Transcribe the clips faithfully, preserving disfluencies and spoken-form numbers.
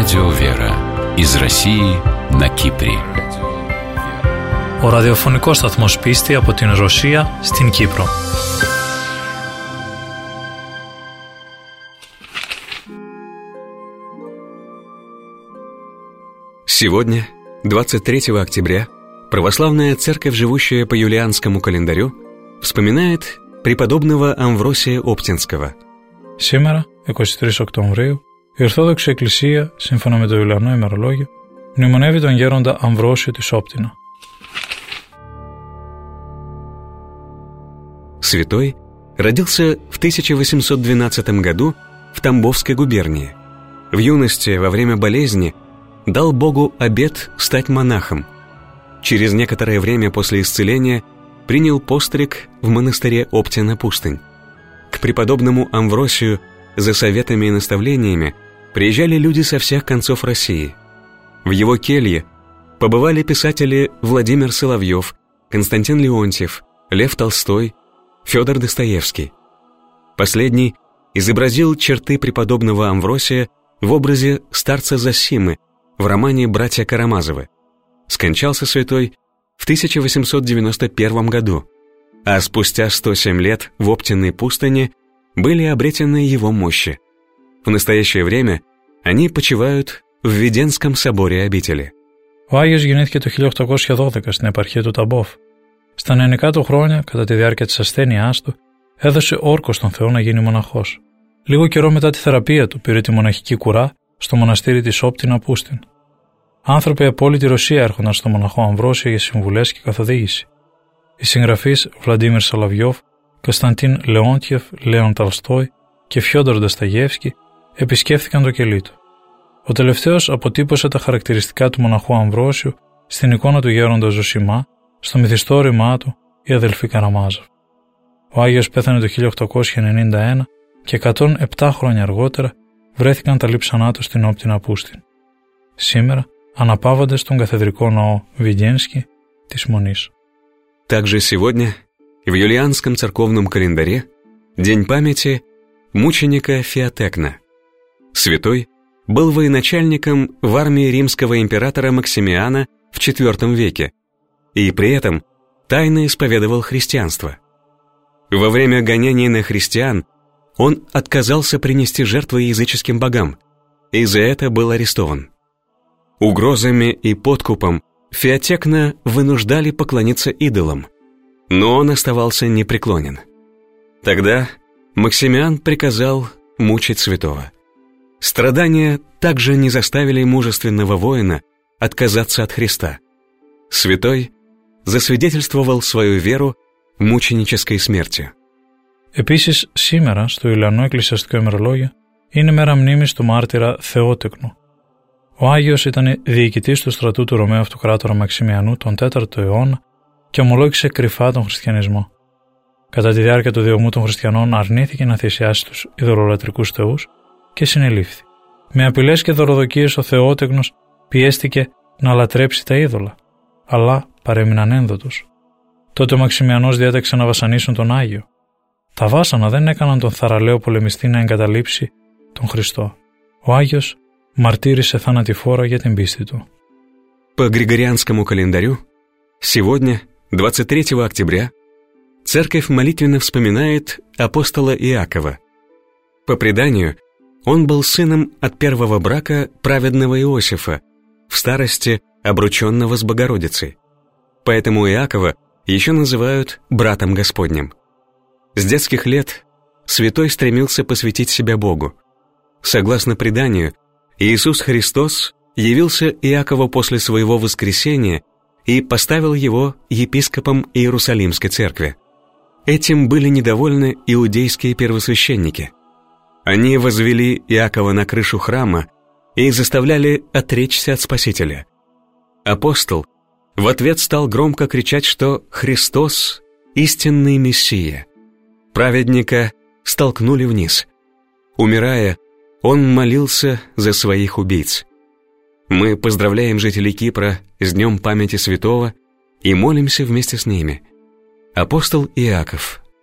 Радио Вера из России на Κύπρη. Ο ραδιοφωνικός σταθμός Πίστη από την Ρωσία στην Κύπρο. Сегодня, двадцать третьего октября, православная церковь, живущая по юлианскому календарю, вспоминает преподобного Амвросия Оптинского. Σήμερα, εικοστή τρίτη Οκτωβρίου, η Ορθόδοξη Εκκλησία, σύμφωνα με το Ιουλιανό ημερολόγιο, μνημονεύει τον γέροντα Αμβρόσιο της Όптινα. Святой родился в тысяча восемьсот двенадцатом году в Тамбовской губернии. В юности, во время болезни, дал Богу обет стать монахом. Через некоторое время после исцеления принял постриг в монастыре Оптина-Пустынь. К преподобному Амвросию за советами и наставлениями приезжали люди со всех концов России. В его келье побывали писатели Владимир Соловьев, Константин Леонтьев, Лев Толстой, Федор Достоевский. Последний изобразил черты преподобного Амвросия в образе старца Зосимы в романе «Братья Карамазовы». Скончался святой в тысяча восемьсот девяносто первом году, а спустя сто семь лет в Оптинной пустыне были обретены его мощи. В настоящее время они почивают в Веденском соборе обители. Ο Άγιος γεννήθηκε το χίλια οκτακόσια δώδεκα στην επαρχία του Ταμπόφ. Στα νεανικά του χρόνια, κατά τη διάρκεια της ασθένειάς του, έδωσε όρκο στον Θεό να γίνει μοναχός. Λίγο καιρό μετά τη θεραπεία του πήρε τη μοναχική κουρά στο μοναστήρι της Όπτινα Πούστιν. Άνθρωποι από όλη τη Ρωσία έρχονταν στο μοναχό Αμβρόσιο για συμβουλές και καθοδήγηση. Οι συγγραφείς Βλαντίμιρ Σολοβιόφ, Κωνσταντίν Λεόντιεφ, Λέον Τολστόι και Φιόντορ Ντοστογιεύσκι επισκέφθηκαν το κελί του. Ο τελευταίος αποτύπωσε τα χαρακτηριστικά του μοναχού Αμβρόσιου στην εικόνα του γέροντα Ζωσιμά, στο μυθιστόρημά του «Η αδελφή Καραμάζοφ». Ο Άγιος πέθανε το χίλια οκτακόσια ενενήντα ένα και εκατόν επτά χρόνια αργότερα βρέθηκαν τα λείψανά του στην Όπτινα Πούστιν. Σήμερα αναπαύονται στον καθεδρικό ναό Веденский της Μονής. Также сегодня в юлианском церковном календаре день памяти мученика Феотекна. Святой был военачальником в армии римского императора Максимиана в четвёртом веке и при этом тайно исповедовал христианство. Во время гонений на христиан он отказался принести жертвы языческим богам и за это был арестован. Угрозами и подкупом Феотекна вынуждали поклониться идолам, но он оставался непреклонен. Тогда Максимиан приказал мучить святого. Страдания также не заставили мужественного воина отказаться от Христа. Святой засвидетельствовал свою веру в μученической смерти. Επίσης, σήμερα στο Ιουλιανό Εκκλησιαστικό ημερολόγιο είναι μέρα μνήμης του μάρτυρα Θεότεκνου. Ο Άγιος ήταν διοικητής του στρατού του Ρωμαίου Αυτοκράτορα Μαξιμιανού τον τέταρτο αιώνα και ομολόγησε κρυφά τον χριστιανισμό. Κατά τη διάρκεια του διωγμού των χριστιανών αρνήθηκε να θυσιάσει τους ειδωλολατρικούς θεούς και συνελήφθη. Με απειλές και δωροδοκίες ο Θεότεκνος πιέστηκε να λατρέψει τα είδωλα, αλλά παρέμειναν ένδοτος. Τότε ο Μαξιμιανός διέταξε να βασανίσουν τον Άγιο. Τα βάσανα δεν έκαναν τον θαραλέο πολεμιστή να εγκαταλείψει τον Χριστό. Ο Άγιος μαρτύρησε θανατηφόρα για την πίστη του. По григорианскому календарю сегодня, двадцать третьего октября, церковь молитвенно вспоминает апостола Иакова. По преданию, он был сыном от первого брака праведного Иосифа, в старости обрученного с Богородицей. Поэтому Иакова еще называют братом Господним. С детских лет святой стремился посвятить себя Богу. Согласно преданию, Иисус Христос явился Иакову после своего воскресения и поставил его епископом Иерусалимской церкви. Этим были недовольны иудейские первосвященники. Они возвели Иакова на крышу храма и заставляли отречься от Спасителя. Апостол в ответ стал громко кричать, что Христос — истинный Мессия. Праведника столкнули вниз. Умирая, он молился за своих убийц. Мы поздравляем жителей Кипра с Днем памяти святого и молимся вместе с ними. Апостол Иаков,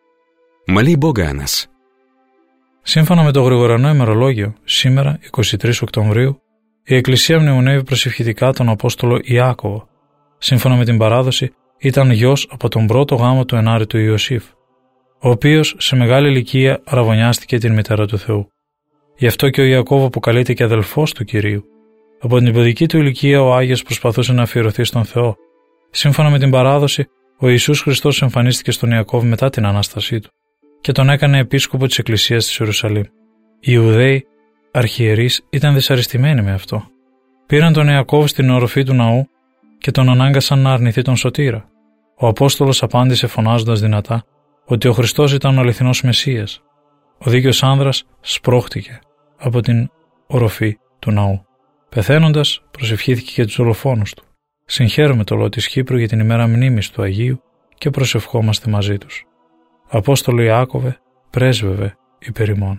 моли Бога о нас. Σύμφωνα με το Γρηγοριανό ημερολόγιο, σήμερα, εικοστή τρίτη Οκτωβρίου, Η Εκκλησία μνημονεύει προσευχητικά τον Απόστολο Ιάκωβο. Σύμφωνα με την παράδοση, ήταν γιος από τον πρώτο γάμο του ενάρετου Ιωσήφ, ο οποίος σε μεγάλη ηλικία αραβωνιάστηκε την μητέρα του Θεού. Γι' αυτό και ο Ιακώβ αποκαλείται και αδελφός του Κυρίου. Από την παιδική του ηλικία ο Άγιος προσπαθούσε να αφιερωθεί στον Θεό. Σύμφωνα με την παράδοση, ο Ιησούς Χριστός εμφανίστηκε στον Ιακώβ μετά την Ανάστασή του και τον έκανε επίσκοπο της Εκκλησίας της Ιερουσαλήμ. Οι Ιουδαίοι αρχιερείς ήταν δυσαρεστημένοι με αυτό. Πήραν τον Ιακώβ στην οροφή του ναού και τον ανάγκασαν να αρνηθεί τον Σωτήρα. Ο Απόστολος απάντησε φωνάζοντας δυνατά ότι ο Χριστός ήταν ο αληθινός Μεσσίας. Ο δίκαιος άνδρας σπρώχτηκε από την οροφή του ναού. Πεθαίνοντας, προσευχήθηκε για τους δολοφόνους του. Συγχαίρουμε το λαό της Κύπρου για την ημέρα μνήμης του Αγίου και προσευχόμαστε μαζί τους. Απόστολο Ιάκωβε, πρέσβευε υπέρ ημών.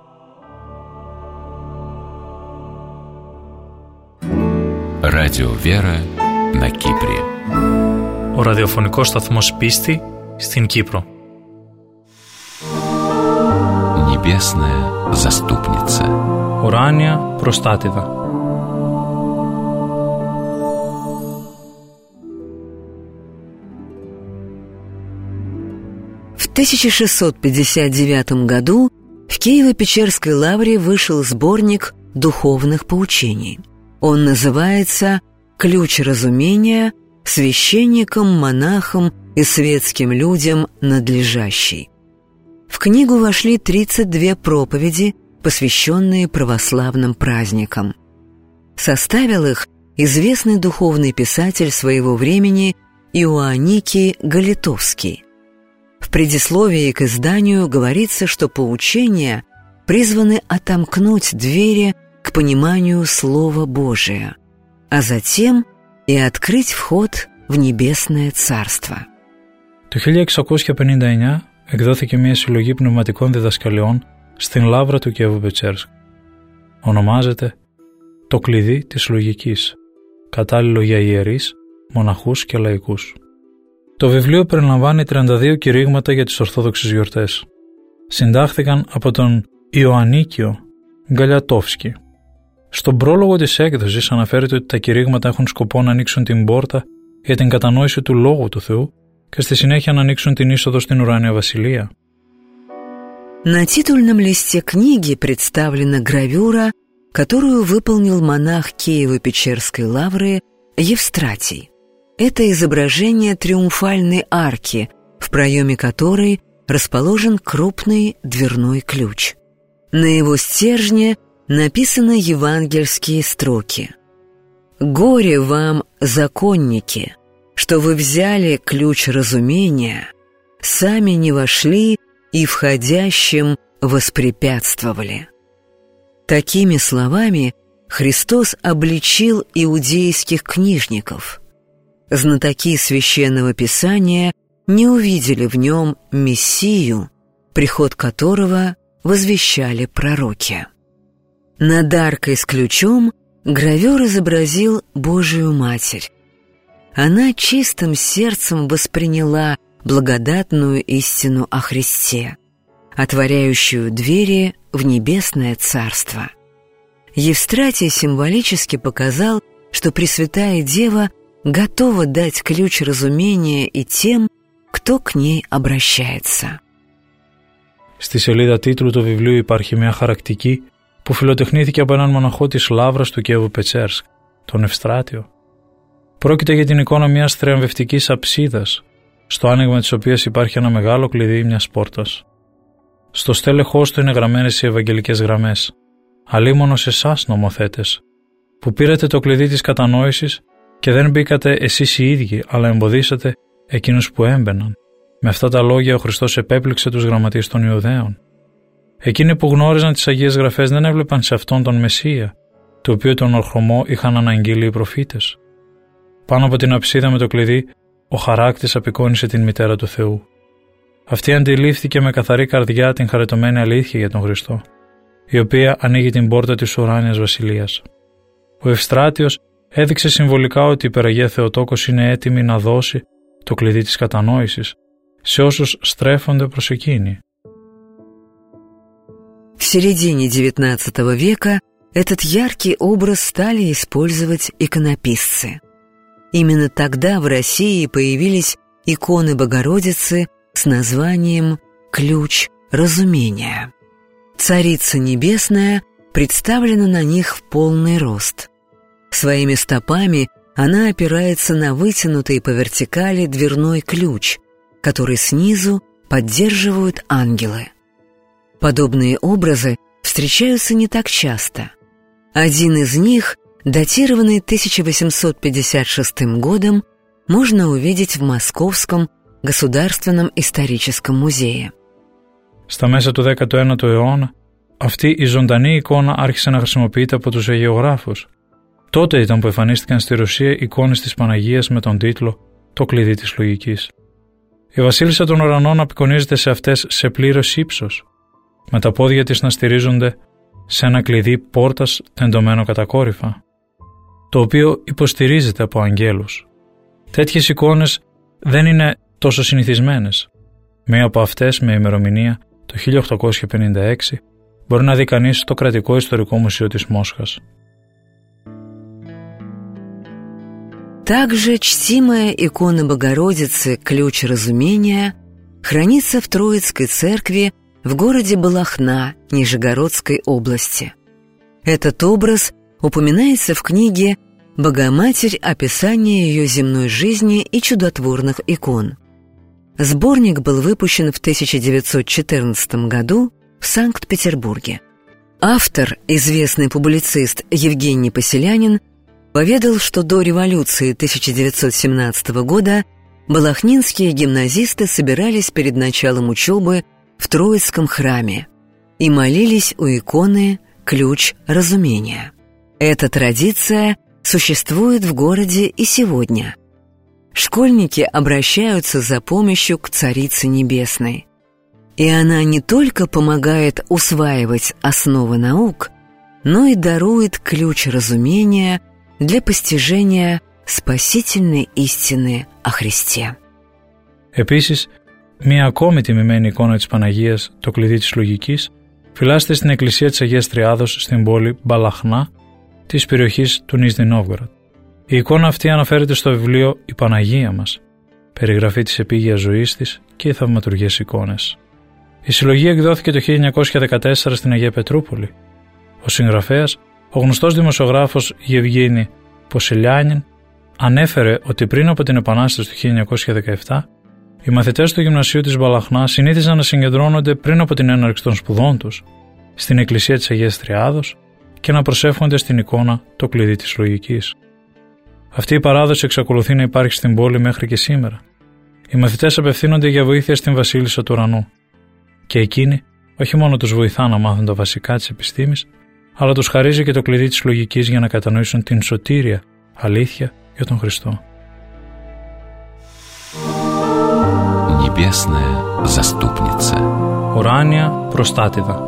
Радио Вера на Κύπρη. Ο ραδιοφωνικός σταθμός Πίστη στην Κύπρο. Небесная заступница. Ουράνια προστάτηδα. В тысяча шестьсот пятьдесят девятом году в Киево-Печерской лавре вышел сборник духовных поучений. Он называется «Ключ разумения священникам, монахам и светским людям надлежащий». В книгу вошли тридцать две проповеди, посвященные православным праздникам. Составил их известный духовный писатель своего времени Иоанникий Галитовский. В предисловии к изданию говорится, что поучения призваны отомкнуть двери к пониманию Слова Божия, а затем и открыть вход в Небесное Царство. Το χίλια εξακόσια πενήντα εννιά εκδόθηκε μια συλλογή πνευματικών διδασκαλιών στην Λαύρα του Κιέβου-Πετσέρσκ. Ονομάζεται «Το κλειδί της λογικής», κατάλληλο για ιερείς, μοναχούς και λαϊκούς. Το βιβλίο περιλαμβάνει τριάντα δύο κηρύγματα για τις Ορθόδοξες γιορτές. Συντάχθηκαν από τον Ιωαννίκιο Γκαλιατόφσκι. Στον πρόλογο της έκδοσης αναφέρεται ότι τα κηρύγματα έχουν σκοπό να ανοίξουν την πόρτα για την κατανόηση του Λόγου του Θεού και στη συνέχεια να ανοίξουν την είσοδο στην ουράνια βασιλεία. На титульном листе книги представлена гравюра, которую выполнил монах Киево-Печерской лавры Евстратий. Это изображение триумфальной арки, в проеме которой расположен крупный дверной ключ. На его стержне написаны евангельские строки. «Горе вам, законники, что вы взяли ключ разумения, сами не вошли и входящим воспрепятствовали». Такими словами Христос обличил иудейских книжников. Знатоки Священного Писания не увидели в нем Мессию, приход которого возвещали пророки. Над аркой с ключом гравер изобразил Божию Матерь. Она чистым сердцем восприняла благодатную истину о Христе, отворяющую двери в Небесное Царство. Евстратий символически показал, что Пресвятая Дева готова дать ключ разумения и тем, кто к ней обращается. Στη σελίδα τίτλου του βιβλίου υπάρχει μια χαρακτική που φιλοτεχνήθηκε από έναν μοναχό της Λαύρας του Κιέβου-Πετσέρσκ, τον Ευστράτιο. Πρόκειται για την εικόνα μιας θριαμβευτικής αψίδας, στο άνοιγμα της οποίας υπάρχει ένα μεγάλο κλειδί μιας πόρτας. Στο στέλεχος του είναι γραμμένες οι ευαγγελικές γραμμές. «Αλίμονος εσάς, νομοθέτες, που πήρατε το κλειδί της κατανόησης και δεν μπήκατε εσείς οι ίδιοι, αλλά εμποδίσατε εκείνους που έμπαιναν». Με αυτά τα λόγια ο Χριστός επέπληξε τους γραμματείς των Ιουδαίων. Εκείνοι που γνώριζαν τις Αγίες Γραφές δεν έβλεπαν σε αυτόν τον Μεσσία, το οποίο τον ορχομό είχαν αναγγείλει οι προφήτες. Πάνω από την αψίδα με το κλειδί, ο χαράκτης απεικόνισε την μητέρα του Θεού. Αυτή αντιλήφθηκε με καθαρή καρδιά την χαριτωμένη αλήθεια για τον Χριστό, η οποία ανοίγει την πόρτα της ουράνιας βασιλείας. Ο Ευστράτιος έδειξε συμβολικά ότι η Υπεραγία Θεοτόκος είναι έτοιμη να δώσει το κλειδί της κατανόησης σε όσους στρέφονται προς εκείνη. В середине девятнадцатого века этот яркий образ стали использовать иконописцы. Именно тогда в России появились иконы Богородицы с названием «Ключ разумения». Царица Небесная представлена на них в полный рост. Своими стопами она опирается на вытянутый по вертикали дверной ключ, который снизу поддерживают ангелы. Подобные образы встречаются не так часто. Один из них, датированный тысяча восемьсот пятьдесят шестым годом, можно увидеть в Московском Государственном историческом μουσее. Στα μέσα του δέκατου ένατου αιώνα, αυτή η ζωντανή εικόνα άρχισε να χρησιμοποιείται από τους αιγιογράφους. Τότε ήταν που εμφανίστηκαν στη Ρωσία εικόνες της Παναγίας με τον τίτλο «Το κλειδί της λογικής». Η βασίλισσα των ουρανών απεικονίζεται σε αυτές σε πλήρως ύψος, με τα πόδια της να στηρίζονται σε ένα κλειδί πόρτας τεντωμένο κατακόρυφα, το οποίο υποστηρίζεται από αγγέλους. Τέτοιες εικόνες δεν είναι τόσο συνηθισμένες. Μία από αυτές με ημερομηνία το χίλια οκτακόσια πενήντα έξι μπορεί να δει κανείς στο Κρατικό Ιστορικό Μουσείο της Μόσχας. Также чтимая икона Богородицы «Ключ разумения» хранится в Троицкой церкви в городе Балахна Нижегородской области. Этот образ упоминается в книге «Богоматерь. Описание ее земной жизни и чудотворных икон». Сборник был выпущен в тысяча девятьсот четырнадцатом году в Санкт-Петербурге. Автор, известный публицист Евгений Поселянин, поведал, что до революции тысяча девятьсот семнадцатого года балахнинские гимназисты собирались перед началом учебы в Троицком храме и молились у иконы «Ключ разумения». Эта традиция существует в городе и сегодня. Школьники обращаются за помощью к Царице Небесной, и она не только помогает усваивать основы наук, но и дарует ключ разумения для постижения спасительной истины о Χριστέ. Επίσης, μία ακόμη τιμημένη εικόνα της Παναγίας, το κλειδί της λογικής, φυλάσσεται στην εκκλησία της Αγίας Τριάδος στην πόλη Μπαλαχνά της περιοχής του Νίζνι Νόβγοροντ. Η εικόνα αυτή αναφέρεται στο βιβλίο «Η Παναγία μας», περιγραφή της επίγειας ζωής της και οι θαυματουργές εικόνες. Η συλλογή εκδόθηκε το χίλια εννιακόσια δεκατέσσερα στην Αγία Πετρούπολη. Ο συγγραφέας, ο γνωστός δημοσιογράφος Γευγένη Ποσελιάνιν, ανέφερε ότι πριν από την Επανάσταση του χίλια εννιακόσια δεκαεπτά, οι μαθητές του γυμνασίου της Μπαλαχνά συνήθιζαν να συγκεντρώνονται πριν από την έναρξη των σπουδών τους στην εκκλησία της Αγίας Τριάδος και να προσεύχονται στην εικόνα το κλειδί της λογικής. Αυτή η παράδοση εξακολουθεί να υπάρχει στην πόλη μέχρι και σήμερα. Οι μαθητές απευθύνονται για βοήθεια στην Βασίλισσα του Ουρανού. Και εκείνη όχι μόνο τους βοηθά να μάθουν τα βασικά της επιστήμης, αλλά τους χαρίζει και το κλειδί της λογικής για να κατανοήσουν την σωτήρια αλήθεια για τον Χριστό. Небесная заступница. Ουράνια προστάτηδα.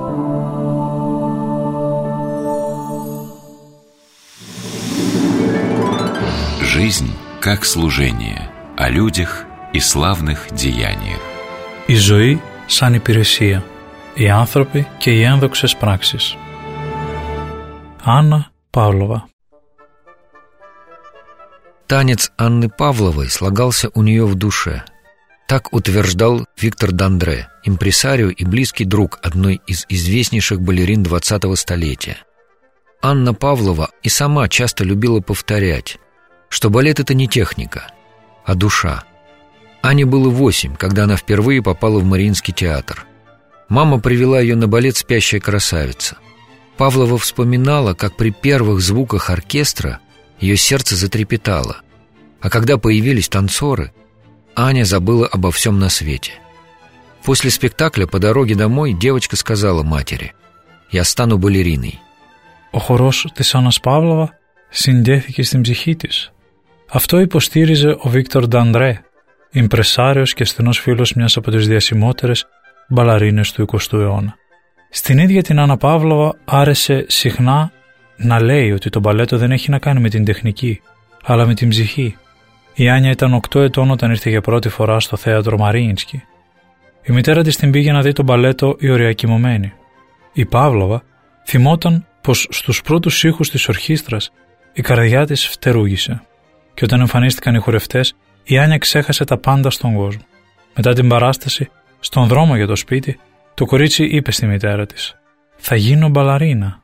Жизнь как служение, о людях и славных деяниях. Η ζωή σαν υπηρεσία, οι άνθρωποι και οι ένδοξες πράξεις. Анна Павлова. Танец Анны Павловой слагался у нее в душе. Так утверждал Виктор Дандре, импресарио и близкий друг одной из известнейших балерин двадцатого столетия. Анна Павлова и сама часто любила повторять, что балет — это не техника, а душа. Ане было восемь, когда она впервые попала в Мариинский театр. Мама привела ее на балет «Спящая красавица». Павлова вспоминала, как при первых звуках оркестра ее сердце затрепетало, а когда появились танцоры, Аня забыла обо всем на свете. После спектакля по дороге домой девочка сказала матери: «Я стану балериной». Ο χορός της Άννας Παύλοβα συνδέθηκε στην ψυχή της. Αυτό υποστήριζε ο Βίκτορ Νταντρέ, ιμπρεσάριος και στενός φίλος μιας από τις διασημότερες μπαλαρίνες του εικοστού αιώνα. Στην ίδια την Άννα Παύλοβα άρεσε συχνά να λέει ότι το μπαλέτο δεν έχει να κάνει με την τεχνική, αλλά με την ψυχή. Η Άνια ήταν οκτώ ετών όταν ήρθε για πρώτη φορά στο θέατρο Μαρίινσκι. Η μητέρα της την πήγε να δει το μπαλέτο «Η Ωριακή Μωμένη». Η Παύλοβα θυμόταν πως στους πρώτους ήχους της ορχήστρας η καρδιά της φτερούγησε και όταν εμφανίστηκαν οι χορευτές η Άνια ξέχασε τα πάντα στον κόσμο. Μετά την παράσταση, στον δρόμο για το σπίτι, το κορίτσι είπε στη μητέρα της «Θα γίνω μπαλαρίνα».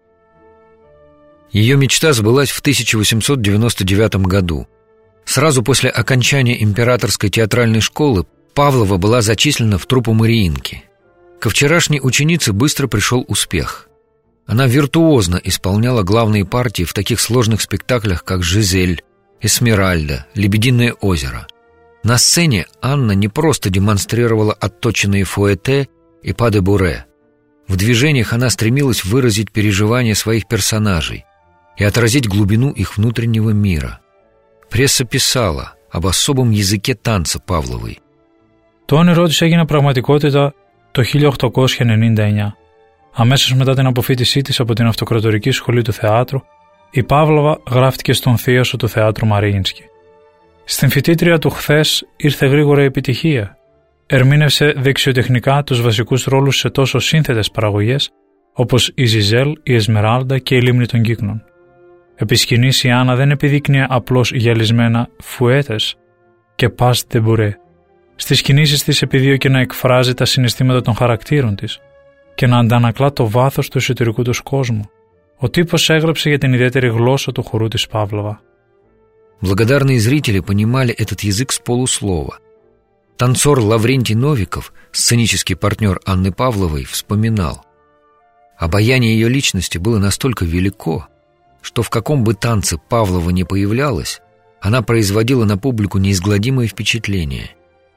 Ее мечта сбылась в тысяча восемьсот девяносто девятом году. Сразу после окончания императорской театральной школы Павлова была зачислена в труппу Мариинки. Ко вчерашней ученице быстро пришел успех. Она виртуозно исполняла главные партии в таких сложных спектаклях, как «Жизель», «Эсмеральда», «Лебединое озеро». На сцене Анна не просто демонстрировала отточенные фуэте и pas de bourrée. В движениях она стремилась выразить переживания своих персонажей и отразить глубину их внутреннего мира. Пресса писала об особом языке танца Павловой. Το όνειρό της έγινε πραγματικότητα το χίλια οκτακόσια ενενήντα εννιά. Αμέσως μετά την αποφοίτησή της από την Αυτοκρατορική Σχολή του Θεάτρου, η Παύλοβα γράφτηκε στον θίασο του Θεάτρου Μαριίνσκι. Στην φοιτήτρια του χθες ήρθε γρήγορα η επιτυχία. Ερμήνευσε δεξιοτεχνικά τους βασικούς ρόλους σε τόσο σύνθετες παραγωγές όπως η Ζιζέλ, η Εσμεράλντα και η Λίμνη των Κύκνων. Επί σκηνής η Άννα δεν επιδείκνυε απλώς γυαλισμένα φουέτες και pas de bourrée. Στις κινήσεις της επιδίωκε να εκφράζει τα συναισθήματα των χαρακτήρων της και να αντανακλά το βάθος του εσωτερικού τους κόσμου. Ο τύπος έγραψε για την ιδιαίτερη γλώσσα του χορού της Παύλοβα. Благодарные зрители понимали этот язык с полуслова. Танцор Лаврентий Новиков, сценический партнер Анны Павловой, вспоминал: «Обаяние ее личности было настолько велико, что в каком бы танце Павлова ни появлялась, она производила на публику неизгладимое впечатление».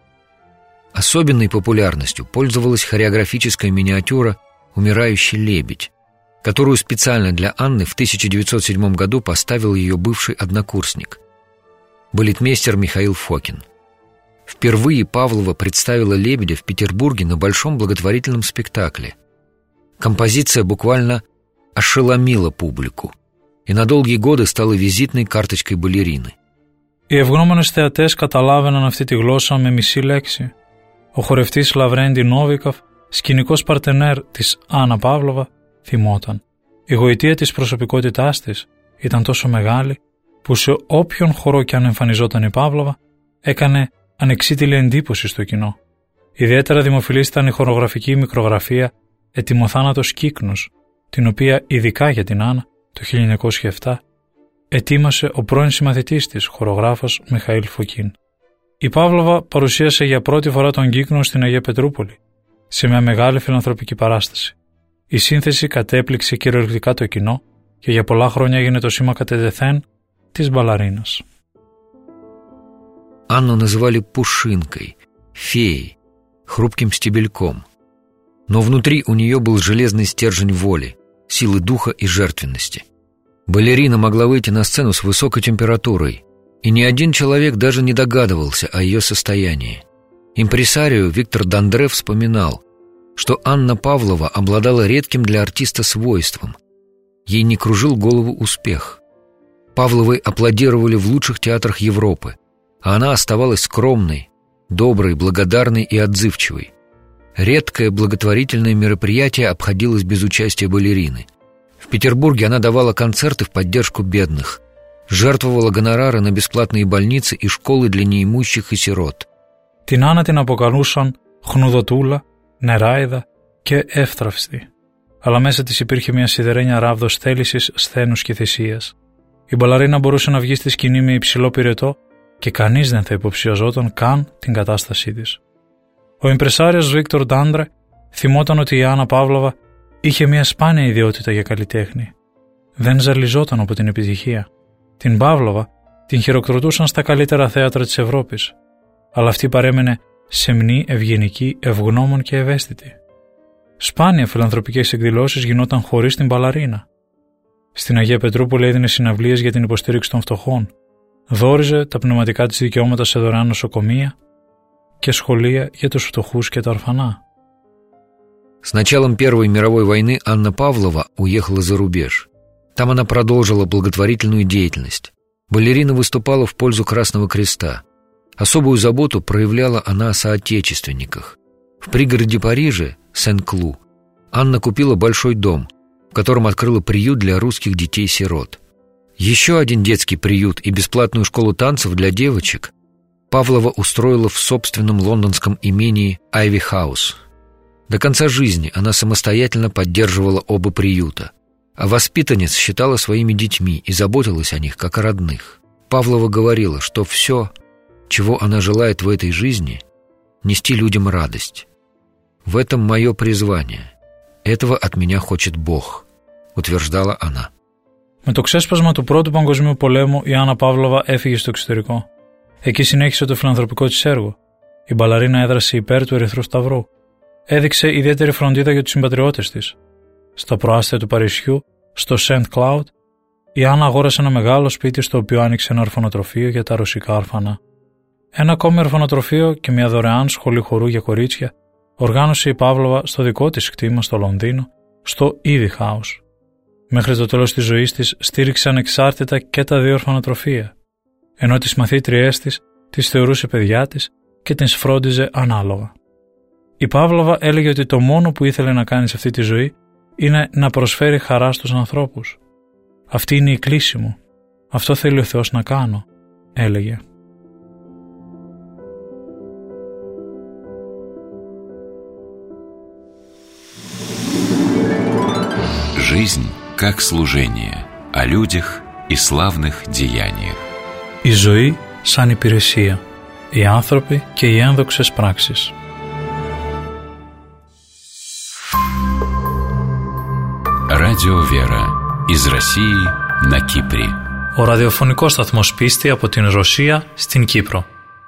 Особенной популярностью пользовалась хореографическая миниатюра «Умирающий лебедь», которую специально для Анны в тысяча девятьсот седьмом году поставил ее бывший однокурсник, балетмейстер Михаил Фокин. Впервые Павлова представила лебедя в Петербурге на большом благотворительном спектакле. Композиция буквально ошеломила публику и на долгие годы стала визитной карточкой балерины. Οι ευγνώμονες θεατές καταλάβαιναν αυτή τη γλώσσα με μισή λέξη. Ο χορευτής Λαβρέντι Νόβικοφ, σκηνικός παρτενέρ της Άννα Παύλοβα, θυμόταν. Η γοητεία της προσωπικότητάς της ήταν τόσο μεγάλη που σε όποιον χορό κι αν εμφανιζόταν η Παύλοβα έκανε ανεξίτηλη εντύπωση στο κοινό. Ιδιαίτερα δημοφιλής ήταν η χορογραφική μικρογραφία «Ετοιμοθάνατος Κύκνος», την οποία ειδικά για την Άννα το χίλια εννιακόσια επτά ετοίμασε ο πρώην συμμαθητής της, χορογράφος Μιχαήλ Φωκίν. Η Παύλοβα παρουσίασε για πρώτη φορά τον Κύκνο στην Αγία Πετρούπολη, σε μια μεγάλη φιλανθρωπική παράσταση. Η σύνθεση κατέπληξε κυριολεκτικά το κοινό και για πολλά χρόνια έγινε το σήμα κατεδεθέν της μπαλαρίνας. Анну называли пушинкой, феей, хрупким стебельком. Но внутри у нее был железный стержень воли, силы духа и жертвенности. Балерина могла выйти на сцену с высокой температурой, и ни один человек даже не догадывался о ее состоянии. Импресарио Виктор Дандре вспоминал, что Анна Павлова обладала редким для артиста свойством. Ей не кружил голову успех. Павловой аплодировали в лучших театрах Европы, а она оставалась скромной, доброй, благодарной и отзывчивой. Редкое благотворительное мероприятие обходилось без участия балерины. В Петербурге она давала концерты в поддержку бедных, жертвовала гонорары на бесплатные больницы и школы для неимущих и сирот. Την Άννα την αποκαλούσαν χνουδοτούλα, νεράιδα και εύθραυστη, αλλά μέσα της υπήρχε μια σιδερένια ράβδος θέλησης, σθένους και θυσίας. Η μπαλαρίνα μπορούσε να βγει στη σκηνή με υψηλό πυρετό και κανείς δεν θα υποψιαζόταν καν την κατάστασή της. Ο ιμπρεσάριος Βίκτορ Ντάντρε θυμόταν ότι η Άννα Παύλοβα είχε μια σπάνια ιδιότητα για καλλιτέχνη. Δεν ζαλιζόταν από την επιτυχία. Την Παύλοβα την χειροκροτούσαν στα καλύτερα θέατρα της Ευρώπης, αλλά αυτή παρέμενε σεμνή, ευγενική, ευγνώμων και ευαίσθητη. Σπάνια φιλανθρωπικές εκδηλώσεις γινόταν χωρίς την μπαλαρίνα. Στην Αγία Πετρούπολη έδινε συναυλίες για την υποστήριξη των φτωχών, δόριζε τα πνευματικά της δικαιώματα σε δωρεάν νοσοκομεία και σχολεία για τους φτωχούς και τα ορφανά. С началом Первой мировой войны Анна Павлова уехала за рубеж. Там она продолжила благотворительную деятельность. Балерина выступала в пользу Красного Креста. Особую заботу проявляла она о соотечественниках. В пригороде Парижа, Сен-Клу, Анна купила большой дом, в котором открыла приют для русских детей-сирот. Еще один детский приют и бесплатную школу танцев для девочек Павлова устроила в собственном лондонском имении Айви Хаус. До конца жизни она самостоятельно поддерживала оба приюта, а воспитанниц считала своими детьми и заботилась о них как о родных. Павлова говорила, что все, чего она желает в этой жизни, нести людям радость. «В этом мое призвание. Этого от меня хочет Бог», утверждала она. Με το ξέσπασμα του Πρώτου Παγκοσμίου Πολέμου, η Άννα Παύλοβα έφυγε στο εξωτερικό. Εκεί συνέχισε το φιλανθρωπικό της έργο. Η μπαλαρίνα έδρασε υπέρ του Ερυθρού Σταυρού. Έδειξε ιδιαίτερη φροντίδα για τους συμπατριώτες της. Στα προάστια του Παρισιού, στο Σεντ Κλάουντ, η Άννα αγόρασε ένα μεγάλο σπίτι στο οποίο άνοιξε ένα ορφανοτροφείο για τα ρωσικά ορφανά. Ένα ακόμη ορφανοτροφείο και μια δωρεάν σχολή χορού για κορίτσια οργάνωσε η Παύλοβα στο δικό της κτήμα στο Λονδίνο, στο Ivy House. Μέχρι το τέλος της ζωής της στήριξε ανεξάρτητα και τα δύο ορφανοτροφεία, ενώ τις μαθήτριές της τις θεωρούσε παιδιά της και τις φρόντιζε ανάλογα. Η Παύλοβα έλεγε ότι το μόνο που ήθελε να κάνει σε αυτή τη ζωή είναι να προσφέρει χαρά στους ανθρώπους. «Αυτή είναι η κλίση μου. Αυτό θέλει ο Θεός να κάνω», έλεγε. Жизнь как служение, о людях и славных деяниях. Η ζωή σαν υπηρεσία, οι άνθρωποι και οι ένδοξες πράξεις. Радио Вера из России на Кипре. Ο ραδιοφωνικός σταθμός Πίστη από την Ρωσία στην Κύπρο.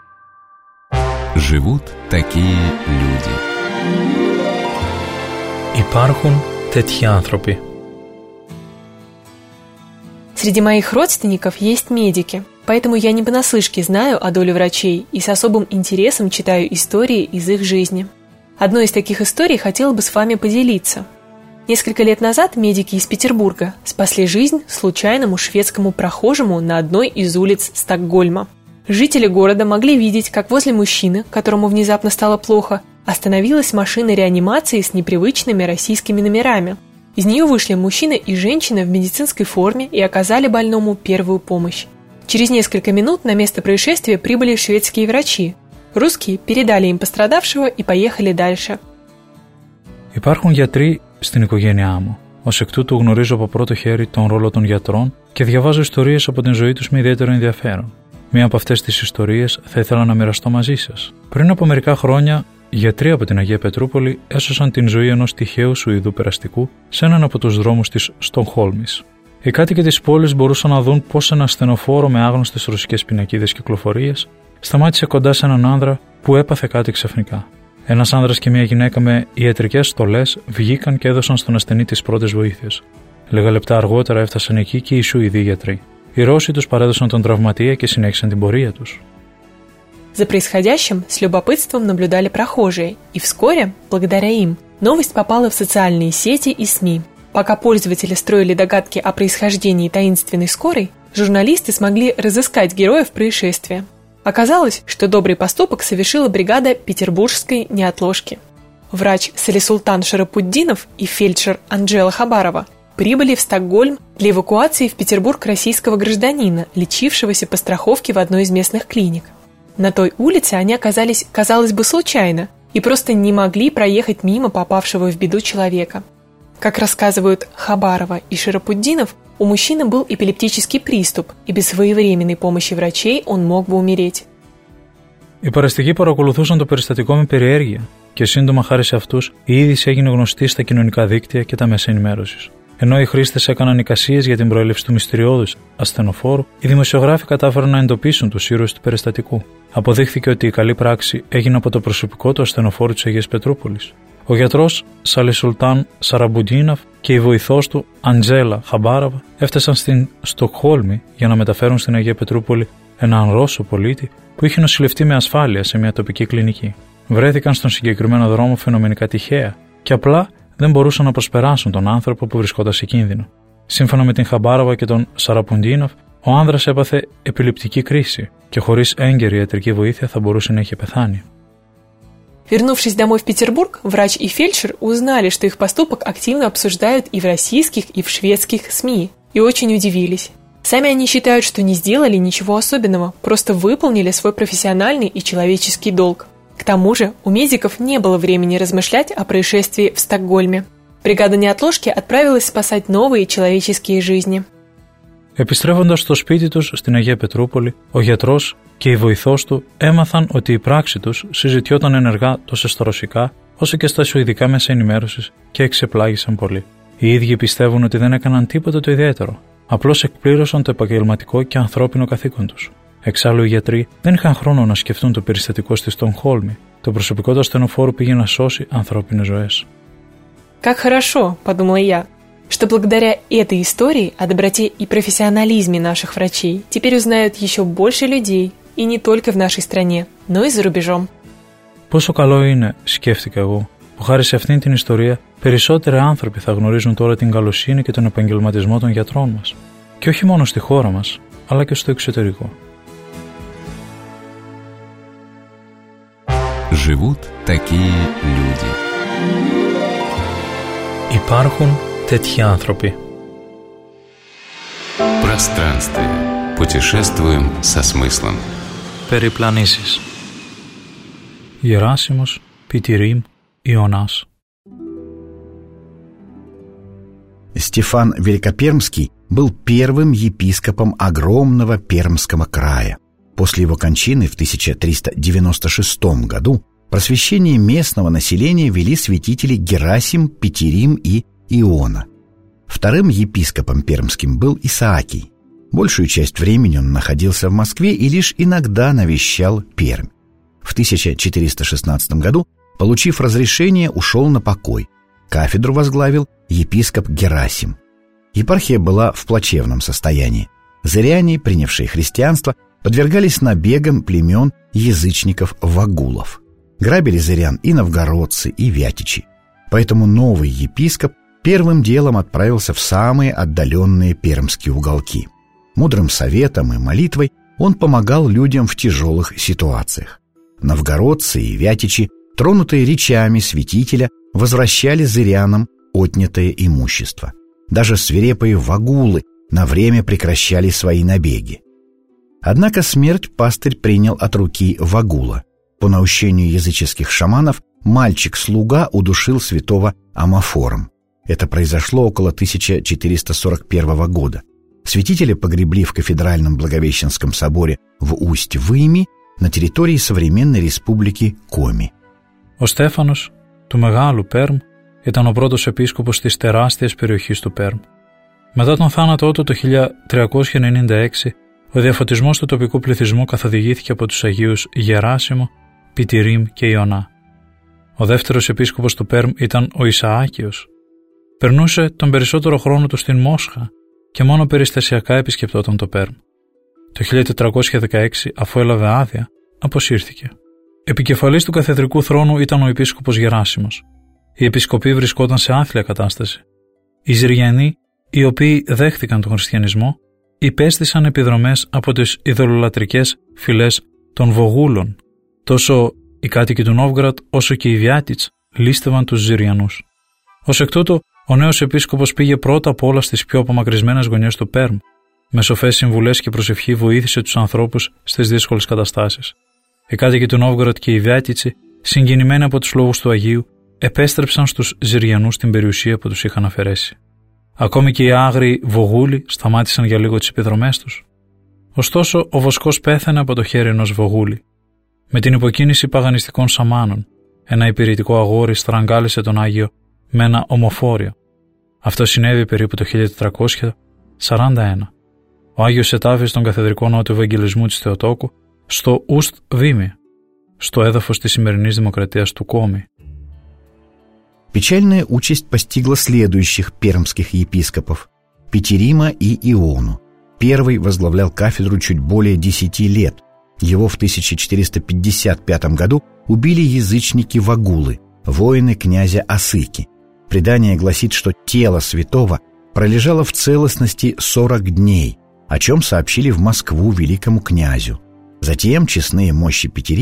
Живут такие люди. Υπάρχουν τέτοιοι άνθρωποι. Среди моих родственников есть медики, поэтому я не понаслышке знаю о доле врачей и с особым интересом читаю истории из их жизни. Одной из таких историй хотела бы с вами поделиться. Несколько лет назад медики из Петербурга спасли жизнь случайному шведскому прохожему на одной из улиц Стокгольма. Жители города могли видеть, как возле мужчины, которому внезапно стало плохо, остановилась машина реанимации с непривычными российскими номерами. Из нее вышли мужчина и женщина в медицинской форме и оказали больному первую помощь. Через несколько минут на место происшествия прибыли шведские врачи. Русские передали им пострадавшего и поехали дальше. Υπάρχουν γιατροί στην οικογένειά μου. Ως εκ τούτου γνωρίζω από πρώτο χέρι τον ρόλο των γιατρών και διαβάζω ιστορίες από την ζωή τους με ιδιαίτερο ενδιαφέρον. Μία από αυτές τις ιστορίες θα ήθελα να μοιραστώ μαζί σας. Πριν από μερικά χρόνια, γιατροί από την Αγία Πετρούπολη έσωσαν την ζωή ενός τυχαίου Σουηδού περαστικού σε έναν από τους δρόμους της Στοκχόλμης. Οι κάτοικοι της πόλης μπορούσαν να δουν πως ένα ασθενοφόρο με άγνωστες ρωσικές πινακίδες κυκλοφορίας σταμάτησε κοντά σε έναν άνδρα που έπαθε κάτι ξαφνικά. Ένας άνδρας και μια γυναίκα με ιατρικές στολές βγήκαν και έδωσαν στον ασθενή τις πρώτες βοήθειες. Λίγα λεπτά αργότερα έφτασαν εκεί και οι Σουηδοί γιατροί. Οι Ρώσοι τους παρέδωσαν τον τραυματία και συνέχισαν την πορεία τους. За происходящим с любопытством наблюдали прохожие, и вскоре, благодаря им, новость попала в социальные сети и СМИ. Пока пользователи строили догадки о происхождении таинственной скорой, журналисты смогли разыскать героев происшествия. Оказалось, что добрый поступок совершила бригада петербургской неотложки. Врач Салисултан Шарапутдинов и фельдшер Анжела Хабарова прибыли в Стокгольм для эвакуации в Петербург российского гражданина, лечившегося по страховке в одной из местных клиник. На той улице они оказались, казалось бы, случайно и просто не могли проехать мимо попавшего в беду человека. Как рассказывают Хабарова и Шарапутдинов, у мужчины был эпилептический приступ, и без своевременной помощи врачей он мог бы умереть. Οι παραστικοί παρακολουθούσαν το περιστατικό με περιέργεια και σύντομα χάρη σε αυτούς η είδηση έγινε γνωστή στα κοινωνικά δίκτυα και τα μέσα ενημέρωσης. Ενώ οι χρήστες έκαναν εικασίες για την προέλευση του μυστηριώδους ασθενοφόρου, οι δημοσιογράφοι κατάφεραν να εντοπίσουν τους ήρωες του περιστατικού. Αποδείχθηκε ότι η καλή πράξη έγινε από το προσωπικό του ασθενοφόρου της Αγίας Πετρούπολης. Ο γιατρός Σαλισουλτάν Σαραμπουντίνοφ και η βοηθός του Αντζέλα Χαμπάραβα έφτασαν στην Στοκχόλμη για να μεταφέρουν στην Αγία Πετρούπολη έναν Ρώσο πολίτη που είχε νοσηλευτεί με ασφάλεια σε μια τοπική κλινική. Βρέθηκαν στον συγκεκριμένο δρόμο φαινομενικά τυχαία και απλά δεν μπορούσαν να προσπεράσουν τον άνθρωπο που βρισκόταν σε κίνδυνο. Σύμφωνα με την Χαμπάροβα και τον Σαραμπουντίνοφ, ο άνδρας έπαθε επιληπτική κρίση και χωρίς έγκαιρη ιατρική βοήθεια θα μπορούσε να είχε πεθάνει. Вернувшись домой в Петербург, врач и фельдшер узнали, что их поступок активно обсуждают и в российских, и в шведских СМИ, и очень удивились. Сами они считают, что не сделали ничего особенного, просто выполнили свой профессиональный и человеческий долг. К тому же у медиков не было времени размышлять о происшествии в Стокгольме. Бригада неотложки отправилась спасать новые человеческие жизни. Επιστρέφοντας στο σπίτι τους στην Αγία Πετρούπολη, ο γιατρός και η βοηθός του έμαθαν ότι η πράξη τους συζητιόταν ενεργά τόσο στα ρωσικά όσο και στα σουηδικά μέσα ενημέρωσης και εξεπλάγησαν πολύ. Οι ίδιοι πιστεύουν ότι δεν έκαναν τίποτα το ιδιαίτερο. Απλώς εκπλήρωσαν το επαγγελματικό και ανθρώπινο καθήκον τους. Εξάλλου, οι γιατροί δεν είχαν χρόνο να σκεφτούν το περιστατικό στη Στοκχόλμη. Το προσωπικό του ασθενοφόρου πήγε να σώσει ανθρώπινες ζωές. Как хорошо, подумала я, что благодаря этой истории о доброте и профессионализме наших врачей теперь узнают еще больше людей, и не только в нашей стране, но и за ρουμπιζом. Πόσο καλό είναι, σκέφτηκα εγώ, που χάρη σε αυτήν την ιστορία περισσότεροι άνθρωποι θα γνωρίζουν τώρα την καλοσύνη και τον επαγγελματισμό των γιατρών μας. Και όχι μόνο στη χώρα μας, αλλά και στο εξωτερικό. Живут такие люди. Υπάρχουν τέτοιοι άνθρωποι. Пространствие. Путешествуем со смыслом. Περιπλανήσεις. Γεράσιμος, Πιτηρήμ, Ιωνάς. Стефан Великопермский был первым епископом огромного Пермского края. После его кончины в тысяча триста девяносто шестом году просвещение местного населения вели святители Герасим, Петерим и Иона. Вторым епископом пермским был Исаакий. Большую часть времени он находился в Москве и лишь иногда навещал Пермь. В тысяча четыреста шестнадцатом году, получив разрешение, ушел на покой. Кафедру возглавил епископ Герасим. Епархия была в плачевном состоянии. Зыряне, принявшие христианство, подвергались набегам племен язычников-вагулов. Грабили зырян и новгородцы, и вятичи. Поэтому новый епископ первым делом отправился в самые отдаленные пермские уголки. Мудрым советом и молитвой он помогал людям в тяжелых ситуациях. Новгородцы и вятичи, тронутые речами святителя, возвращали зырянам отнятое имущество. Даже свирепые вагулы на время прекращали свои набеги. Однако смерть пастырь принял от руки вагула. По наущению языческих шаманов мальчик-слуга удушил святого амофором. Это произошло около тысяча четыреста сорок первого года. Святителя погребли в кафедральном Благовещенском соборе в Усть-Выми на территории современной республики Коми. Ο Στέφανος του Μεγάλου Πέρμ ήταν ο πρώτος επίσκοπος της τεράστιας περιοχής του Πέρμ. Μετά τον θάνατό του το χίλια τριακόσια ενενήντα έξι, ο διαφωτισμός του τοπικού πληθυσμού καθοδηγήθηκε από τους Αγίους Γεράσιμο, Πιτηρήμ και Ιωνά. Ο δεύτερος επίσκοπος του Πέρμ ήταν ο Ισαάκιος. Περνούσε τον περισσότερο χρόνο του στην Μόσχα και μόνο περιστασιακά επισκεπτόταν το Πέρμ. Το χίλια τετρακόσια δεκαέξι, αφού έλαβε άδεια, αποσύρθηκε. Επικεφαλής του καθεδρικού θρόνου ήταν ο επίσκοπος Γεράσιμος. Οι επισκοποί βρισκόταν σε άθλια κατάσταση. Οι Ζηριανοί, οι οποίοι δέχτηκαν τον χριστιανισμό, υπέστησαν επιδρομές από τις ειδωλολατρικές φυλές των Βογούλων. Τόσο οι κάτοικοι του Νόβγκρατ όσο και οι Βιάτιτς λίστευαν τους Ζηριανούς. Ως εκ τούτου, ο νέος επίσκοπος πήγε πρώτα απ' όλα στις πιο απομακρυσμένες γωνιές του Πέρμ. Με σοφές συμβουλές και προσευχή βοήθησε τους ανθρώπους στις δύσκολες καταστάσεις. Οι κάτοικοι του Νόβγκρατ και οι Βιάτιτσι, συγκινημένοι από τους λόγους του Αγίου, επέστρεψαν στους Ζηριανούς την περιουσία που τους είχαν αφαιρέσει. Ακόμη και οι άγριοι Βογούλοι σταμάτησαν για λίγο τις επιδρομές τους. Ωστόσο, ο Βοσκός πέθανε από το χέρι ενός Βογούλη. Με την υποκίνηση παγανιστικών σαμάνων, ένα υπηρετικό αγόρι στραγγάλισε τον Άγιο με ένα ομοφόριο. Αυτό συνέβη περίπου το χίλια τετρακόσια σαράντα ένα. Ο Άγιος ετάφησε τον καθεδρικό ναό του Ευαγγελισμού της Θεοτόκου στο Ουστ-Βίμι, στο έδαφος της σημερινής δημοκρατίας του Коми. Печальная участь постигла следующих пермских епископов – Петерима и Иону. Первый возглавлял кафедру чуть более десяти лет. Его в тысяча четыреста пятьдесят пятом году убили язычники-вагулы, воины князя Асыки. Предание гласит, что тело святого пролежало в целостности сорок дней, о чем сообщили в Москву великому князю. Затем честные мощи Петерима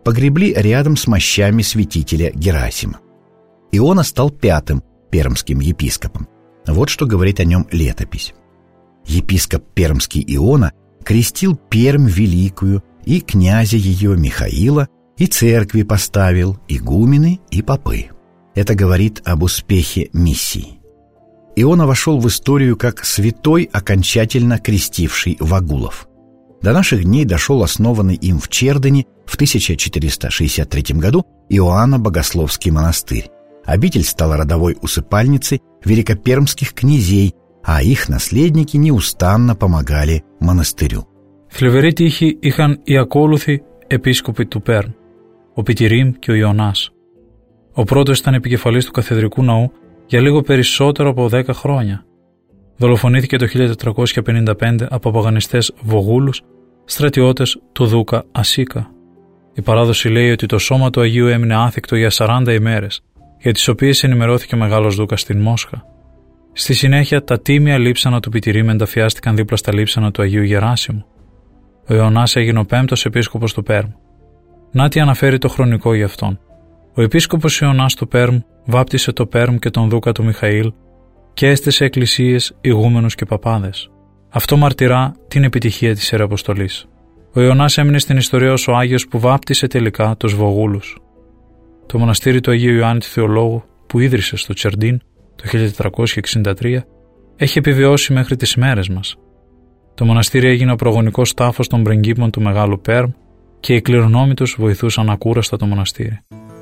погребли рядом с мощами святителя Герасима. Иона стал пятым пермским епископом. Вот что говорит о нем летопись. Епископ пермский Иона крестил Пермь великую и князя ее Михаила, и церкви поставил, игумены и попы. Это говорит об успехе миссии. Иона вошел в историю как святой, окончательно крестивший вагулов. До наших дней дошел основанный им в Чердыне в тысяча четыреста шестьдесят третьем году Иоанно-Богословский монастырь. Обитель стала родовой усыпальницей великопермских князей, а их наследники неустанно помогали монастырю. Θλιβερή τύχη είχαν οι ακόλουθοι επίσκοποι του Πέρμ, ο Πιτηρήμ και ο Ιωνάς. Ο πρώτος ήταν επικεφαλής του καθεδρικού ναού για λίγο περισσότερο από δέκα χρόνια. Δολοφονήθηκε το χίλια τετρακόσια πενήντα πέντε από απαγανιστές Βογούλους, στρατιώτες του Δούκα Ασίκα. Η παράδοση λέει ότι το σώμα του Αγίου έμεινε άθικτο για σαράντα ημέρες, για τις οποίες ενημερώθηκε ο Μεγάλος Δούκας στην Μόσχα. Στη συνέχεια, τα τίμια λείψανα του Πιτηρήμ ενταφιάστηκαν δίπλα στα λείψανα του Αγίου Γεράσιμου. Ο Ιωνάς έγινε ο πέμπτος επίσκοπος του Πέρμ. Να τι αναφέρει το χρονικό για αυτόν. Ο επίσκοπος Ιωνάς του Πέρμ βάπτισε το Πέρμ και τον Δούκα του Μιχαήλ και έστησε εκκλησίες, ηγούμενους και παπάδες. Αυτό μαρτυρά την επιτυχία της Ιεραποστολής. Ο Ιωνάς έμεινε στην ιστορία ως ο Άγιος που βάπτισε τελικά τους Βογούλους. Το μοναστήρι του Αγίου Ιωάννη του Θεολόγου, που ίδρυσε στο Τσερντίν το χίλια τετρακόσια εξήντα τρία, έχει επιβιώσει μέχρι τις ημέρες μας. Το μοναστήρι έγινε ο προγονικός τάφος των πριγκίπων του Μεγάλου Πέρμ και οι κληρονόμοι τους βοηθούσαν ακούραστα το μοναστήρι.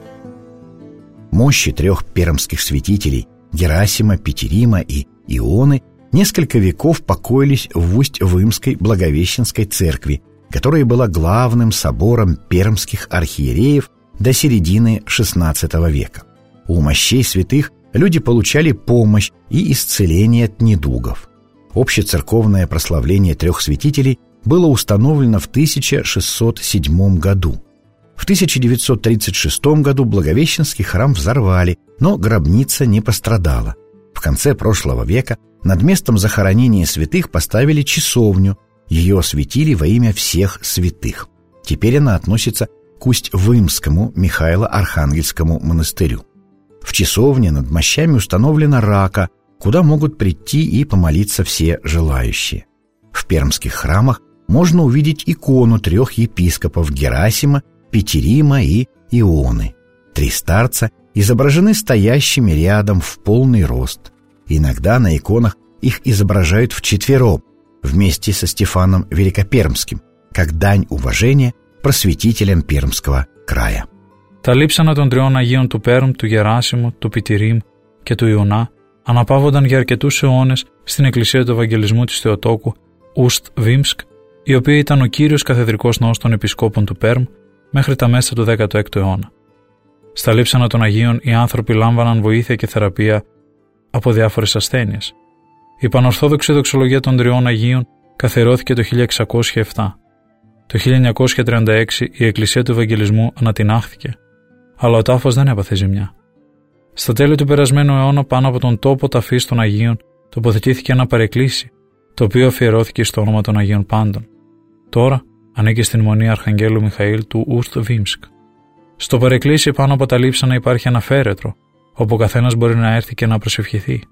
Мощи трех пермских святителей Герасима, Петерима и Ионы несколько веков покоились в Усть-Вымской Благовещенской церкви, которая была главным собором пермских архиереев до середины шестнадцатого века. У мощей святых люди получали помощь и исцеление от недугов. Общецерковное прославление трех святителей было установлено в тысяча шестьсот седьмом году. В тысяча девятьсот тридцать шестом году Благовещенский храм взорвали, но гробница не пострадала. В конце прошлого века над местом захоронения святых поставили часовню. Ее осветили во имя всех святых. Теперь она относится к Усть-Вымскому Михаило-Архангельскому монастырю. В часовне над мощами установлена рака, куда могут прийти и помолиться все желающие. В пермских храмах можно увидеть икону трех епископов Герасима, Петерима и Ионы. Три старца изображены стоящими рядом в полный рост. Иногда на иконах их изображают вчетвером, вместе со Стефаном Великопермским, как дань уважения просветителям Пермского края. Τα λείψανα των τριών Αγίων του Πέρμ, του Γεράσιμου, του Πιτηρήμ και του Ιωνά αναπαύονταν για αρκετούς αιώνες στην εκκλησία του Ευαγγελισμού της Θεοτόκου Ουστ-Βίμσκ, η οποία ήταν ο κύριος καθεδρικός ναός των επισκόπων του Πέρμ μέχρι τα μέσα του δέκατου έκτου αιώνα. Στα λείψανα των Αγίων οι άνθρωποι λάμβαναν βοήθεια και θεραπεία από διάφορες ασθένειες. Η πανορθόδοξη δοξολογία των τριών Αγίων καθιερώθηκε το χίλια εξακόσια επτά. Το χίλια εννιακόσια τριάντα έξι η εκκλησία του Ευαγγελισμού ανατινάχθηκε, αλλά ο τάφος δεν έπαθε ζημιά. Στα τέλη του περασμένου αιώνα, πάνω από τον τόπο ταφής των Αγίων, τοποθετήθηκε ένα παρεκκλήσι, το οποίο αφιερώθηκε στο όνομα των Αγίων Πάντων. Τώρα ανήκει στην Μονή Αρχαγγέλου Μιχαήλ του Ουστ-Βίμσκ. Στο παρεκκλήσι πάνω από τα λείψανα υπάρχει ένα φέρετρο, όπου ο καθένας μπορεί να έρθει και να προσευχηθεί.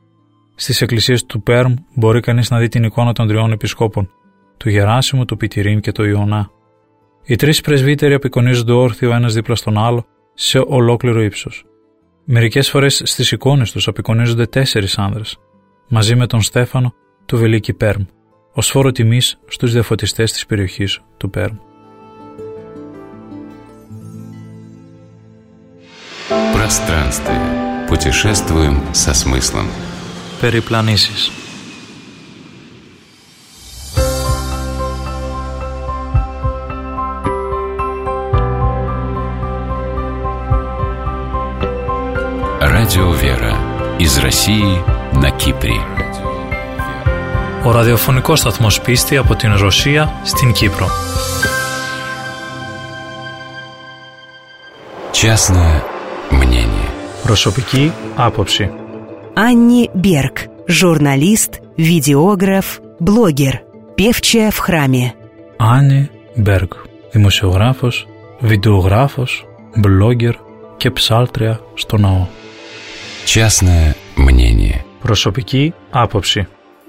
Στις εκκλησίες του Πέρμ μπορεί κανείς να δει την εικόνα των τριών επισκόπων, του Γεράσιμου, του Πιτηρήμ και του Ιωνά. Οι τρεις πρεσβύτεροι απεικονίζονται όρθιοι ο ένας δίπλα στον άλλο σε ολόκληρο ύψος. Μερικές φορές στις εικόνες τους απεικονίζονται τέσσερις άνδρες, μαζί με τον Στέφανο του Βελίκη Πέρμ, ως φόρο τιμής στους διαφωτιστές της περιοχής του Πέρμ. Пространствие. Путешествуем со смыслом. Περιπλανήσεις. Радио «Вера» из России на Кипре. Ο ραδιοφωνικός σταθμός Πίστη από την Ρωσία στην Κύπρο. Частное мнение. Προσωπική άποψη. Анни Берг, журналист, видеограф, блогер, певчая в храме. Άννη Μπέργκ, δημοσιογράφος, βιντεογράφος, μπλόγκερ και ψάλτρια στο ναό. Частное мнение. Προσωπική άποψη.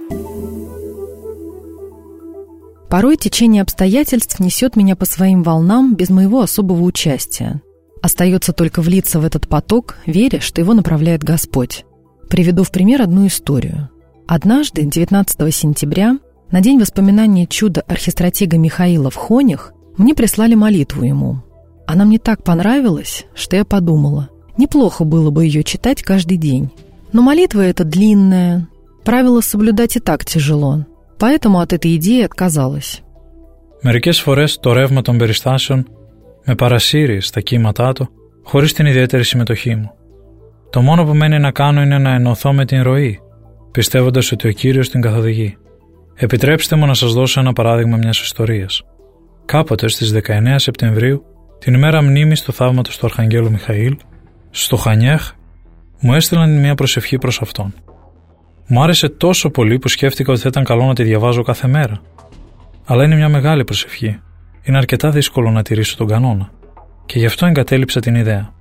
Порой течение обстоятельств несет меня по своим волнам без моего особого участия. Остается только влиться в этот поток, веря, что его направляет Господь. Приведу в пример одну историю. Однажды, девятнадцатого сентября, на день воспоминания чуда архистратига Михаила в Хонях, мне прислали молитву ему. Она мне так понравилась, что я подумала, неплохо было бы ее читать каждый день. Но молитва эта длинная, правила соблюдать и так тяжело, поэтому от этой идеи отказалась. Μερικές φορές το ρεύμα των περιστάσεων με παρασύρει στα κύματά του χωρίς την ιδιαίτερη συμμετοχή μου. Το μόνο που μένει να κάνω είναι να ενωθώ με την ροή, πιστεύοντας ότι ο Κύριος την καθοδηγεί. Επιτρέψτε μου να σας δώσω ένα παράδειγμα μιας ιστορίας. Κάποτε στις δεκαεννέα Σεπτεμβρίου, την ημέρα μνήμης του θαύματος του Αρχαγγέλου Μιχαήλ, στο Χανιέχ, μου έστειλαν μια προσευχή προς αυτόν. Μου άρεσε τόσο πολύ που σκέφτηκα ότι θα ήταν καλό να τη διαβάζω κάθε μέρα. Αλλά είναι μια μεγάλη προσευχή. Είναι αρκετά δύσκολο να τηρήσω τον κανόνα. Και γι' αυτό εγκατέλειψα την ιδέα.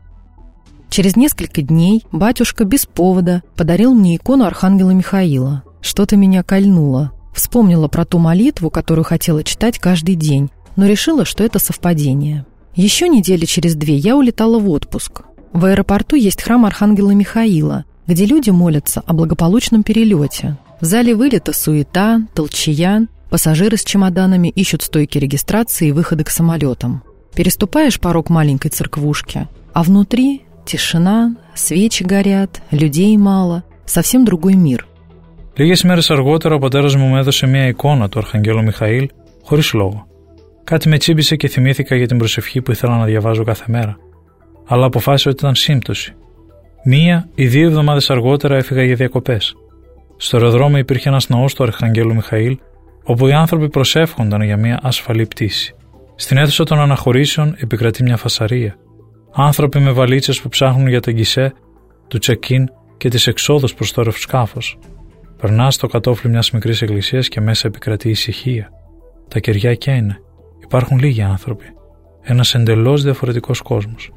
Через несколько дней батюшка без повода подарил мне икону Архангела Михаила. Что-то меня кольнуло. Вспомнила про ту молитву, которую хотела читать каждый день, но решила, что это совпадение. Еще недели через две я улетала в отпуск. В аэропорту есть храм Архангела Михаила, где люди молятся о благополучном перелете. В зале вылета суета, толчая, пассажиры с чемоданами ищут стойки регистрации и выходы к самолетам. Переступаешь порог маленькой церквушки, а внутри тишина, свечи горят, людей мало, совсем другой мир. Λίγες μέρες αργότερα ο πατέρας μου με έδωσε μια εικόνα του Αρχαγγέλου Μιχαήλ χωρίς λόγο. Κάτι με τσίμπησε και θυμήθηκα για την προσευχή που ήθελα να διαβάζω κάθε μέρα. Αλλά αποφάσισα ότι ήταν σύμπτωση. Μία ή δύο εβδομάδες αργότερα έφυγα για διακοπές. Στο αεροδρόμιο υπήρχε ένας ναός του Αρχαγγέλου Μιχαήλ, όπου οι άνθρωποι προσεύχονταν για μια ασφαλή πτήση. Στην αίθουσα των αναχωρήσεων επικρατεί μια φασαρία. Άνθρωποι με βαλίτσες που ψάχνουν για τα γκισέ, του check-in και τις εξόδους προς το αεροσκάφος. Περνάς στο κατόφλι μιας μικρής εκκλησίας και μέσα επικρατεί ησυχία. Τα κεριά είναι. Υπάρχουν λίγοι άνθρωποι. Ένας εντελώς διαφορετικός κόσμος.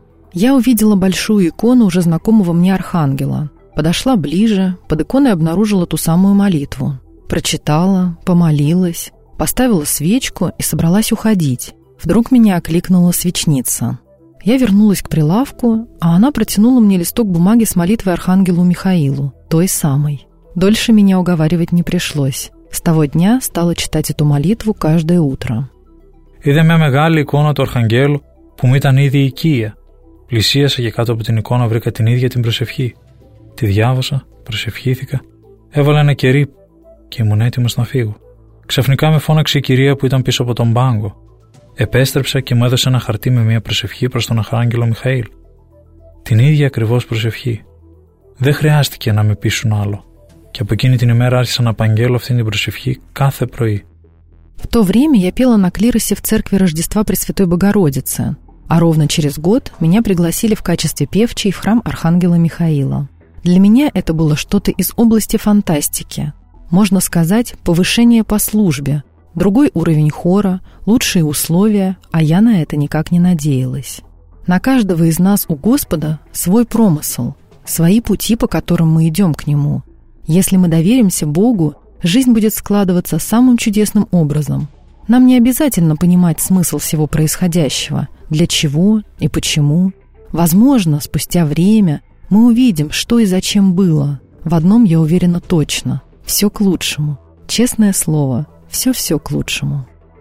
Я увидела большую икону уже знакомого мне архангела. Подошла ближе, под иконой обнаружила ту самую молитву. Прочитала, помолилась, поставила свечку и собралась уходить. Вдруг меня окликнула свечница. Я вернулась к прилавку, а она протянула мне листок бумаги с молитвой Архангелу Михаилу, той самой. Дольше меня уговаривать не пришлось. С того дня стала читать эту молитву каждое утро. Είδε μια μεγάλη εικόνα του Αρχαγγέλου που μου ήταν ήδη οικία. Πλησίασα και κάτω από την εικόνα βρήκα την ίδια την προσευχή. Τη διάβασα, προσευχήθηκα, έβαλα ένα κερί και ήμουν έτοιμος να φύγω. Ξαφνικά με φώναξε η κυρία που ήταν πίσω από τον πάγκο. Επέστρεψα και μου έδωσε ένα χαρτί με μια προσευχή προς τον Αρχάγγελο Μιχαήλ. Την ίδια ακριβώς προσευχή. Δεν χρειάστηκε να με πείσουν άλλο. Και από εκείνη την ημέρα άρχισα να απαγγέλω αυτήν την προσευχή κάθε πρωί. В то время я пела на клиросе в церкви Рождества Пресвятой Богородицы, а ровно через год меня пригласили в качестве певчей в храм Архангела Михаила. Для меня это было что-то из области фантастики. Можно сказать, повышение по службе, другой уровень хора, лучшие условия, а я на это никак не надеялась. На каждого из нас у Господа свой промысел, свои пути, по которым мы идем к Нему. Если мы доверимся Богу, жизнь будет складываться самым чудесным образом. Нам не обязательно понимать смысл всего происходящего, для чего и почему. Возможно, спустя время мы увидим, что и зачем было. В одном я уверена точно. Все к лучшему. Честное слово, все-все к λучшему.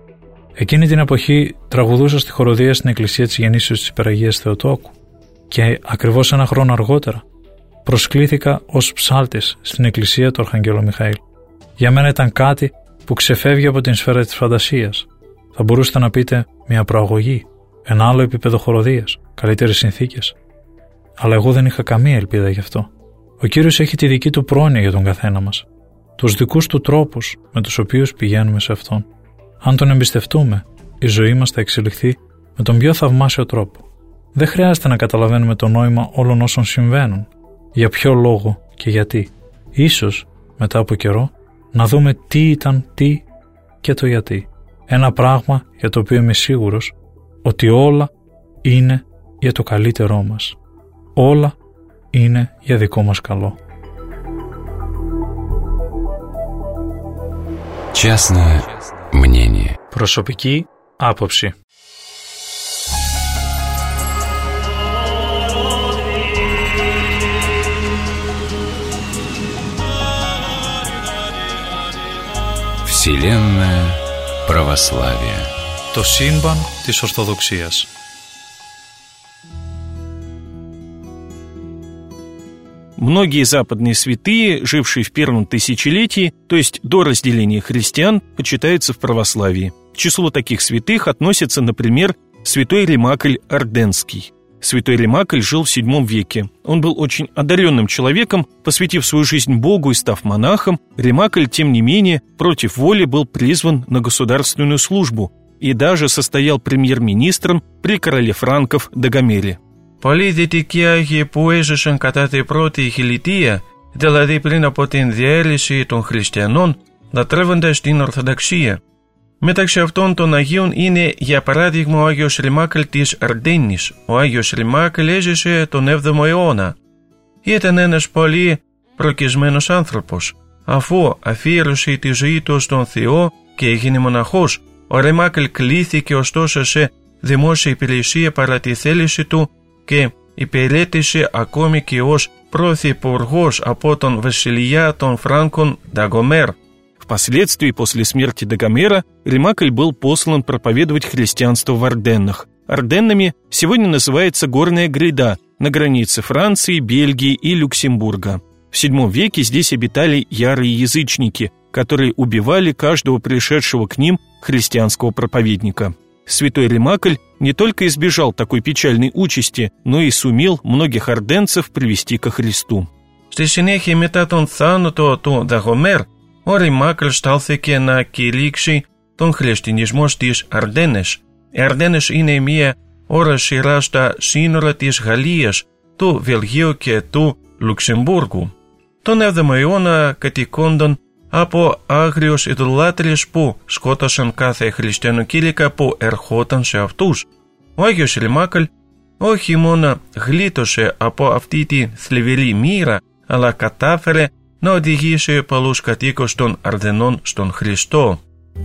Εκείνη την εποχή τραγουδούσα στη χοροδία στην εκκλησία της Γεννήσεως της Υπεραγίας Θεοτόκου και ακριβώς ένα χρόνο αργότερα προσκλήθηκα ως ψάλτης στην εκκλησία του Αρχαγγέλου Μιχαήλ. Για μένα ήταν κάτι που ξεφεύγει από την σφαίρα της φαντασίας. Θα μπορούσατε να πείτε μια προαγωγή, ένα άλλο επίπεδο χοροδίας, καλύτερες συνθήκες. Αλλά εγώ δεν είχα καμία ελπίδα γι' αυτό. Ο Κύριος έχει τη δική του πρόνοια για τον καθένα μας. Τους δικούς του τρόπους με τους οποίους πηγαίνουμε σε Αυτόν. Αν Τον εμπιστευτούμε, η ζωή μας θα εξελιχθεί με τον πιο θαυμάσιο τρόπο. Δεν χρειάζεται να καταλαβαίνουμε το νόημα όλων όσων συμβαίνουν, για ποιο λόγο και γιατί. Ίσως, μετά από καιρό, να δούμε τι ήταν τι και το γιατί. Ένα πράγμα για το οποίο είμαι σίγουρος ότι όλα είναι για το καλύτερό μας. Όλα είναι για δικό μας καλό. Частное мнение. Προσωπική άποψη. Вселенная православия. Το σύμπαν της Ορθοδοξίας. Многие западные святые, жившие в первом тысячелетии, то есть до разделения христиан, почитаются в православии. К числу таких святых относится, например, святой Ремакль Орденский. Святой Ремакль жил в седьмом веке. Он был очень одаренным человеком, посвятив свою жизнь Богу и став монахом, Ремакль, тем не менее, против воли был призван на государственную службу и даже состоял премьер-министром при короле франков Дагомере. Πολιτική άγιοι που έζησαν κατά την πρώτη χιλιτία, δηλαδή πριν από την διέλυση των χριστιανών, λατρεύοντας την Ορθοδοξία. Μεταξύ αυτών των Αγίων είναι για παράδειγμα ο Άγιος Ρημάκλ της Αρντένης. Ο Άγιος Ρημάκλ έζησε τον έβδομο αιώνα. Ήταν ένας πολύ προκυσμένος άνθρωπος. Αφού αφιέρωσε τη ζωή του στον Θεό και έγινε μοναχός, ο Ρημάκλ κλήθηκε ωστόσο σε δημόσια υπηρεσία παρά τη θέληση του και υπηρέτησε ακόμη και ως πρωθυπουργός από τον βασιλιά των Φράγκων Дагомер. Впоследствии, после смерти Дагомера, Ремакль был послан проповедовать христианство в Арденнах. Арденнами сегодня называется горная гряда на границе Франции, Бельгии и Люксембурга. В седьмом веке здесь обитали ярые язычники, которые убивали каждого пришедшего к ним христианского проповедника. Святой Ремакль не только избежал такой печальной участи, но и сумел многих арденцев привести ко Христу. Στη συνέχεια μετά τον θάνατο του Δαγομέρ, ο Ρημάκλ στάλθηκε να κηρύξει τον χριστιανισμό στις Αρντένες. Οι Αρντένες είναι μια ώρα σειρά στα σύνορα της Γαλλίας, του Βελγίου και του Λουξεμβούργου. Τον έβδομο αιώνα κατοικούνταν από άγριους ειδωλάτρες που σκότωσαν κάθε χριστιανοκήρυκα που ερχόταν σε αυτούς. Ο Άγιος Ρημάκλ όχι μόνο γλίτωσε από αυτή τη θλιβερή μοίρα, αλλά κατάφερε να οδηγήσει πολλούς κατοίκους των Αρδενών στον Χριστό.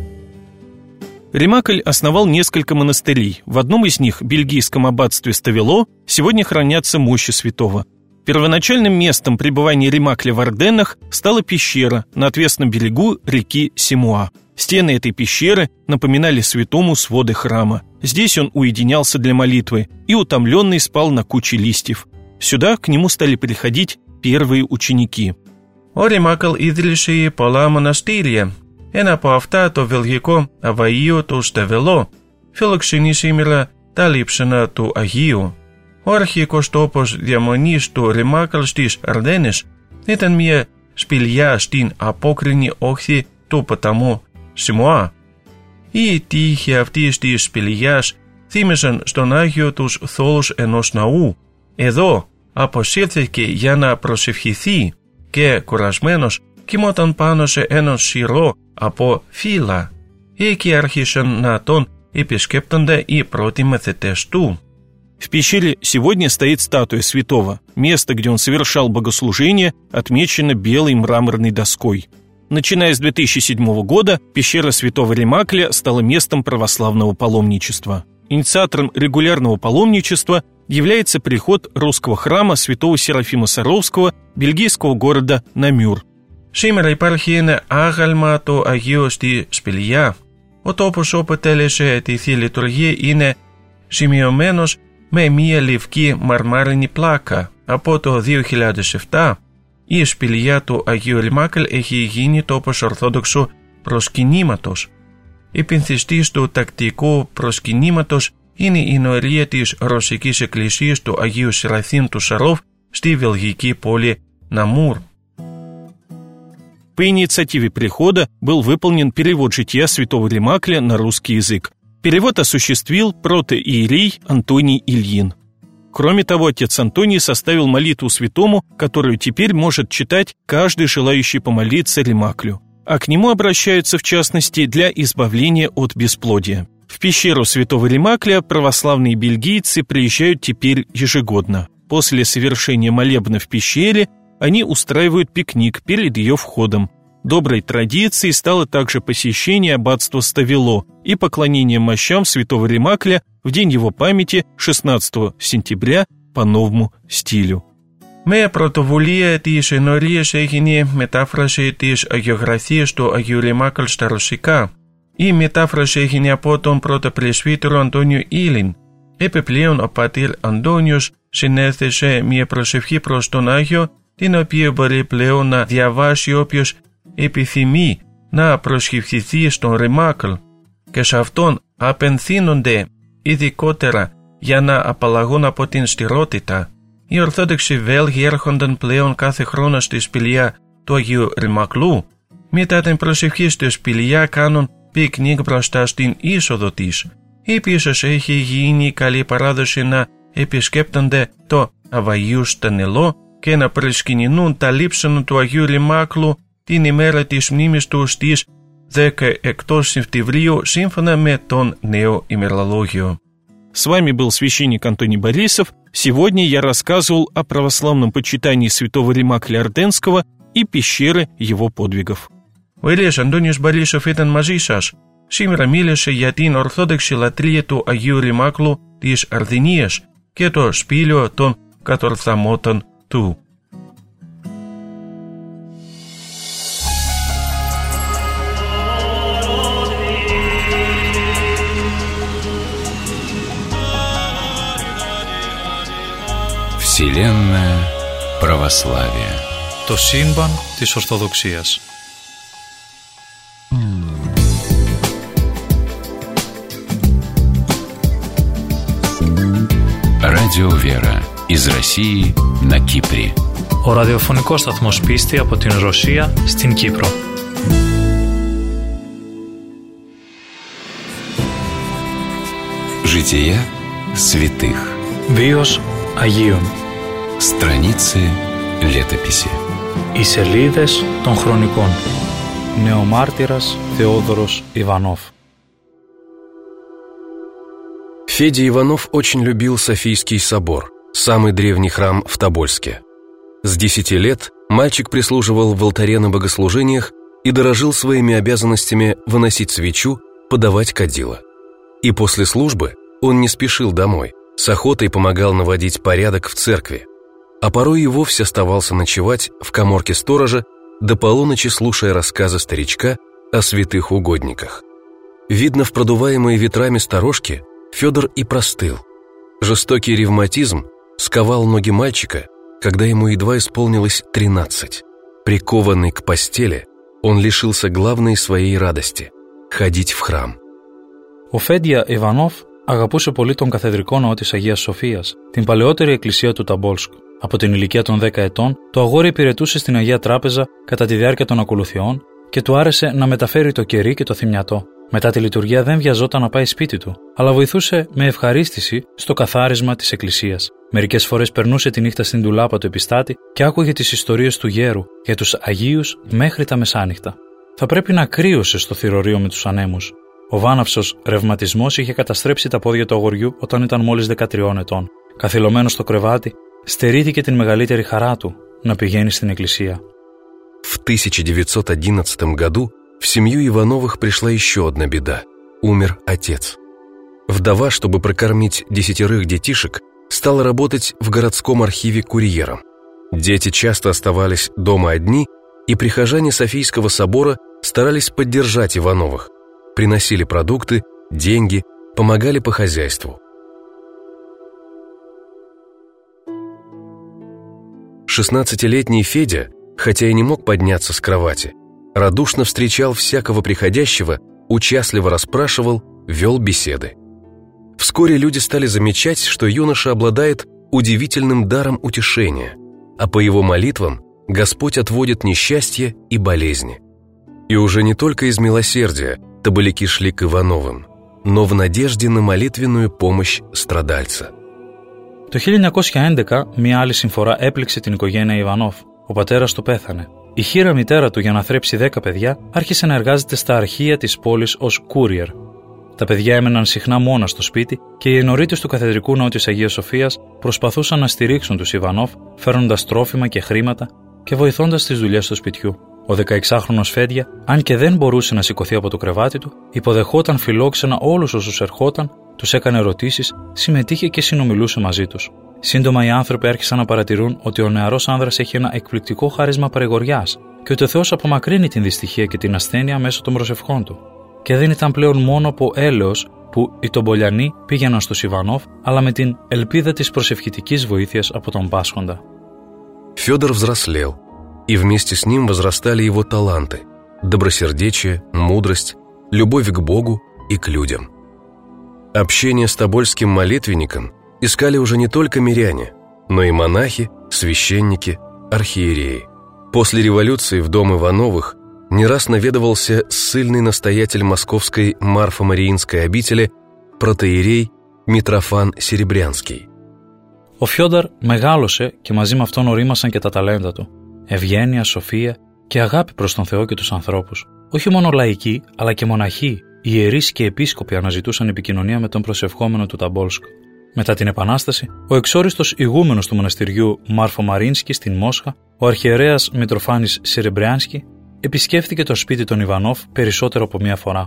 Ремакль основал несколько монастырей. В одном из них, бельгийском аббатстве Ставело, сегодня хранятся мощи святого. Первоначальным местом пребывания Ремакля в Арденнах стала пещера на отвесном берегу реки Симуа. Стены этой пещеры напоминали святому своды храма. Здесь он уединялся для молитвы и утомленный спал на куче листьев. Сюда к нему стали приходить первые ученики. Ο Ρημάκλ ίδρυσε πολλά μοναστήρια. Ένα από αυτά, το βελγικό Αβαΐο του Σταβελό, φιλοξενεί σήμερα τα λείψανα του Αγίου. Ο αρχικός τόπος διαμονής του Ρημάκλ στις Αρδένες ήταν μια σπηλιά στην απόκρινη όχθη του ποταμού Σιμουά. Οι τείχοι αυτής της σπηλιάς θύμισαν στον Άγιο τους θόλους ενός ναού. Εδώ αποσύρθηκε για να προσευχηθεί και κουρασμένος κοιμόταν πάνω σε έναν σειρό από φύλλα. Εκεί άρχισαν να τον επισκέπτονται οι πρώτοι μαθητές του. В пещере сегодня стоит статуя святого. Место, где он совершал богослужение, отмечено белой мраморной доской. Начиная с две тысячи седьмого года, пещера святого Ремакля стала местом православного паломничества. Инициатором регулярного паломничества является приход русского храма святого Серафима Саровского бельгийского города Намюр. Σήμερα υπάρχει ένα άγαλμα του Αγίου στη σπηλιά. Ο τόπος όπου τέλεσε τη Θεία Λειτουργία είναι σημειωμένος με μια λευκή μαρμάρινη πλάκα. Από το δύο χιλιάδες επτά η σπηλιά του Αγίου Ρημάκλ έχει γίνει τόπος ορθόδοξου προσκυνήματος. Υπενθυστής του τακτικού προσκυνήματος είναι η νοερία της Ρωσικής Εκκλησίας του Αγίου Σεραφείμ του Σαρόβ στη βελγική πόλη Намур. По инициативе прихода был выполнен перевод жития святого Ремакля на русский язык. Перевод осуществил протоиерей Антоний Ильин. Кроме того, отец Антоний составил молитву святому, которую теперь может читать каждый желающий помолиться Ремаклю. А к нему обращаются, в частности, для избавления от бесплодия. В пещеру Святого Ремакля православные бельгийцы приезжают теперь ежегодно. После совершения молебна в пещере они устраивают пикник перед ее входом. Доброй традицией стало также посещение аббатства Ставело и поклонение мощам Святого Ремакля в день его памяти шестнадцатого сентября по новому стилю. Με πρωτοβουλία της ενορίας έγινε μετάφραση της αγιογραφίας του Αγίου Ρεμάκλ στα ρωσικά. Η μετάφραση έγινε από τον πρώτο πρεσβύτερο Αντώνιο Ήλιν. Επιπλέον ο πατήρ Αντώνιος συνέθεσε μια προσευχή προς τον Άγιο, την οποία μπορεί πλέον να διαβάσει όποιος επιθυμεί να προσευχηθεί στον Ρεμάκλ, και σε αυτόν απενθύνονται ειδικότερα για να απαλλαγούν από την στηρότητα. Οι Ορθόδοξοι Βέλγοι έρχονταν πλέον κάθε χρόνο στη σπηλιά του Αγίου Ρεμακλού. Μετά την προσευχή στη σπηλιά κάνουν πικνίκ μπροστά στην είσοδο της. Επίσης έχει γίνει καλή παράδοση να επισκέπτονται το Αβαγίου Στανελό και να προσκυνηνούν τα λείψανα του Αγίου Ρεμάκλου την ημέρα της μνήμης του στις δεκαέξι Σεπτεμβρίου σύμφωνα με τον νέο ημερολόγιο. С вами был священник Антоний Борисов. Сегодня я рассказывал о православном почитании святого Ремакля Орденского и пещеры его подвигов. Ο Ηλίας Αντώνιος Борисов ήταν μαζί σας. Σήμερα μίλησε για την ορθόδοξη λατρεία του Αγίου Ρεμάκλου της Αρδενίας και το σπήλαιο των κατορθαμώτων του. Вселенная православия. Το σύμπαν της Ορθοδοξίας. Радио Вера из России на Кипре. Ο ραδιοφωνικός σταθμός πίστη από την Ρωσία στην Κύπρο. Жития святых. Βίος Αγίων. Страницы летописи. Οι σελίδες των χρονικών. Νεομάρτυρας Θεόδωρος Иванов. Федя Иванов очень любил Софийский собор, самый древний храм в Тобольске. С десяти лет мальчик прислуживал в алтаре на богослужениях и дорожил своими обязанностями выносить свечу, подавать кадила. И после службы он не спешил домой, с охотой помогал наводить порядок в церкви, а порой и вовсе оставался ночевать в каморке сторожа, до полуночи слушая рассказы старичка о святых угодниках. Видно, в продуваемые ветрами сторожки Федор и простыл. Жестокий ревматизм сковал ноги мальчика, когда ему едва исполнилось тринадцать. Прикованный к постели, он лишился главной своей радости – ходить в храм. Ο Φέντια Ιβανόφ αγαπούσε πολύ τον καθεδρικό ναό της Αγίας Σοφίας, την παλαιότερη εκκλησία του Ταμπόλσκ. Από την ηλικία των δέκα ετών, το αγόρι υπηρετούσε στην Αγία Τράπεζα κατά τη διάρκεια των ακολουθιών και του άρεσε να μεταφέρει το κερί και το θυμιατό. Μετά τη λειτουργία δεν βιαζόταν να πάει σπίτι του, αλλά βοηθούσε με ευχαρίστηση στο καθάρισμα της εκκλησίας. Μερικές φορές περνούσε τη νύχτα στην ντουλάπα του επιστάτη και άκουγε τις ιστορίες του γέρου για τους Αγίους μέχρι τα μεσάνυχτα. Θα πρέπει να κρύωσε στο θηρορείο με τους ανέμους. Ο βάναυσος ρευματισμός είχε καταστρέψει τα πόδια του αγοριού όταν ήταν μόλις δεκατριών ετών. Καθυλωμένος στο κρεβάτι, στερήθηκε την μεγαλύτερη χαρά του να πηγαίνει στην εκκλησία. В тысяча девятьсот одиннадцатом году в семью Ивановых пришла еще одна беда – умер отец. Вдова, чтобы прокормить десятерых детишек, стала работать в городском архиве курьером. Дети часто оставались дома одни, и прихожане Софийского собора старались поддержать Ивановых, приносили продукты, деньги, помогали по хозяйству. Шестнадцатилетний Федя, хотя и не мог подняться с кровати, радушно встречал всякого приходящего, участливо расспрашивал, вел беседы. Вскоре люди стали замечать, что юноша обладает удивительным даром утешения, а по его молитвам Господь отводит несчастья и болезни. И уже не только из милосердия таболяки шли к Ивановым, но в надежде на молитвенную помощь страдальца. Το χίλια εννιακόσια έντεκα, μία άλλη συμφορά έπληξε την οικογένεια Ιβανόφ. Ο πατέρας του πέθανε. Η χήρα μητέρα του, για να θρέψει δέκα παιδιά, άρχισε να εργάζεται στα αρχεία της πόλης ως courier. Τα παιδιά έμεναν συχνά μόνα στο σπίτι και οι ενορίτες του Καθεδρικού Ναού της Αγίας Σοφίας προσπαθούσαν να στηρίξουν τους Ιβανόφ, φέρνοντας τρόφιμα και χρήματα και βοηθώντας τις δουλειές του σπιτιού. Ο δεκαεξάχρονος Φέντια, αν και δεν μπορούσε να σηκωθεί από το κρεβάτι του, υποδεχόταν φιλόξενα όλους όσους ερχόταν, τους έκανε ερωτήσεις, συμμετείχε και συνομιλούσε μαζί τους. Σύντομα οι άνθρωποι άρχισαν να παρατηρούν ότι ο νεαρός άνδρας έχει ένα εκπληκτικό χάρισμα παρηγοριάς και ότι ο Θεός απομακρύνει την δυστυχία και την ασθένεια μέσω των προσευχών του. Και δεν ήταν πλέον μόνο από έλεος που οι Τομπολιανοί πήγαιναν στους Ιβανόφ, αλλά με την ελπίδα της προσευχητικής βοήθειας από τον Πάσχοντα. Федор взрослел, и вместе с ним возрастали его таланты, добросердечие, мудрость, любовь к Богу и к людям. Общение с тобольским молитвенником искали уже не только миряне, но и монахи, священники, архиереи. После революции в дом Ивановых не раз наведывался ссыльный настоятель московской Марфо-Мариинской обители протоиерей Μητрофан Серебрянский. Ο Φιόνταρ μεγάλωσε και μαζί με αυτόν ορίμασαν και τα ταλέντα του. Ευγένεια, σοφία και αγάπη προς τον Θεό και τους ανθρώπους. Όχι μόνο λαϊκοί, αλλά και μοναχοί, ιερείς και επίσκοποι αναζητούσαν επικοινωνία με τον προσευχόμενο του Ταμπόλσκ. Μετά την Επανάσταση, ο εξόριστος ηγούμενος του μοναστηριού Μάρφο-Μαρίνσκι στην Μόσχα, ο αρχιερέας Μητροφάνης Σερεμπριάνσκι, επισκέφθηκε το σπίτι των Ιβανόφ περισσότερο από μία φορά.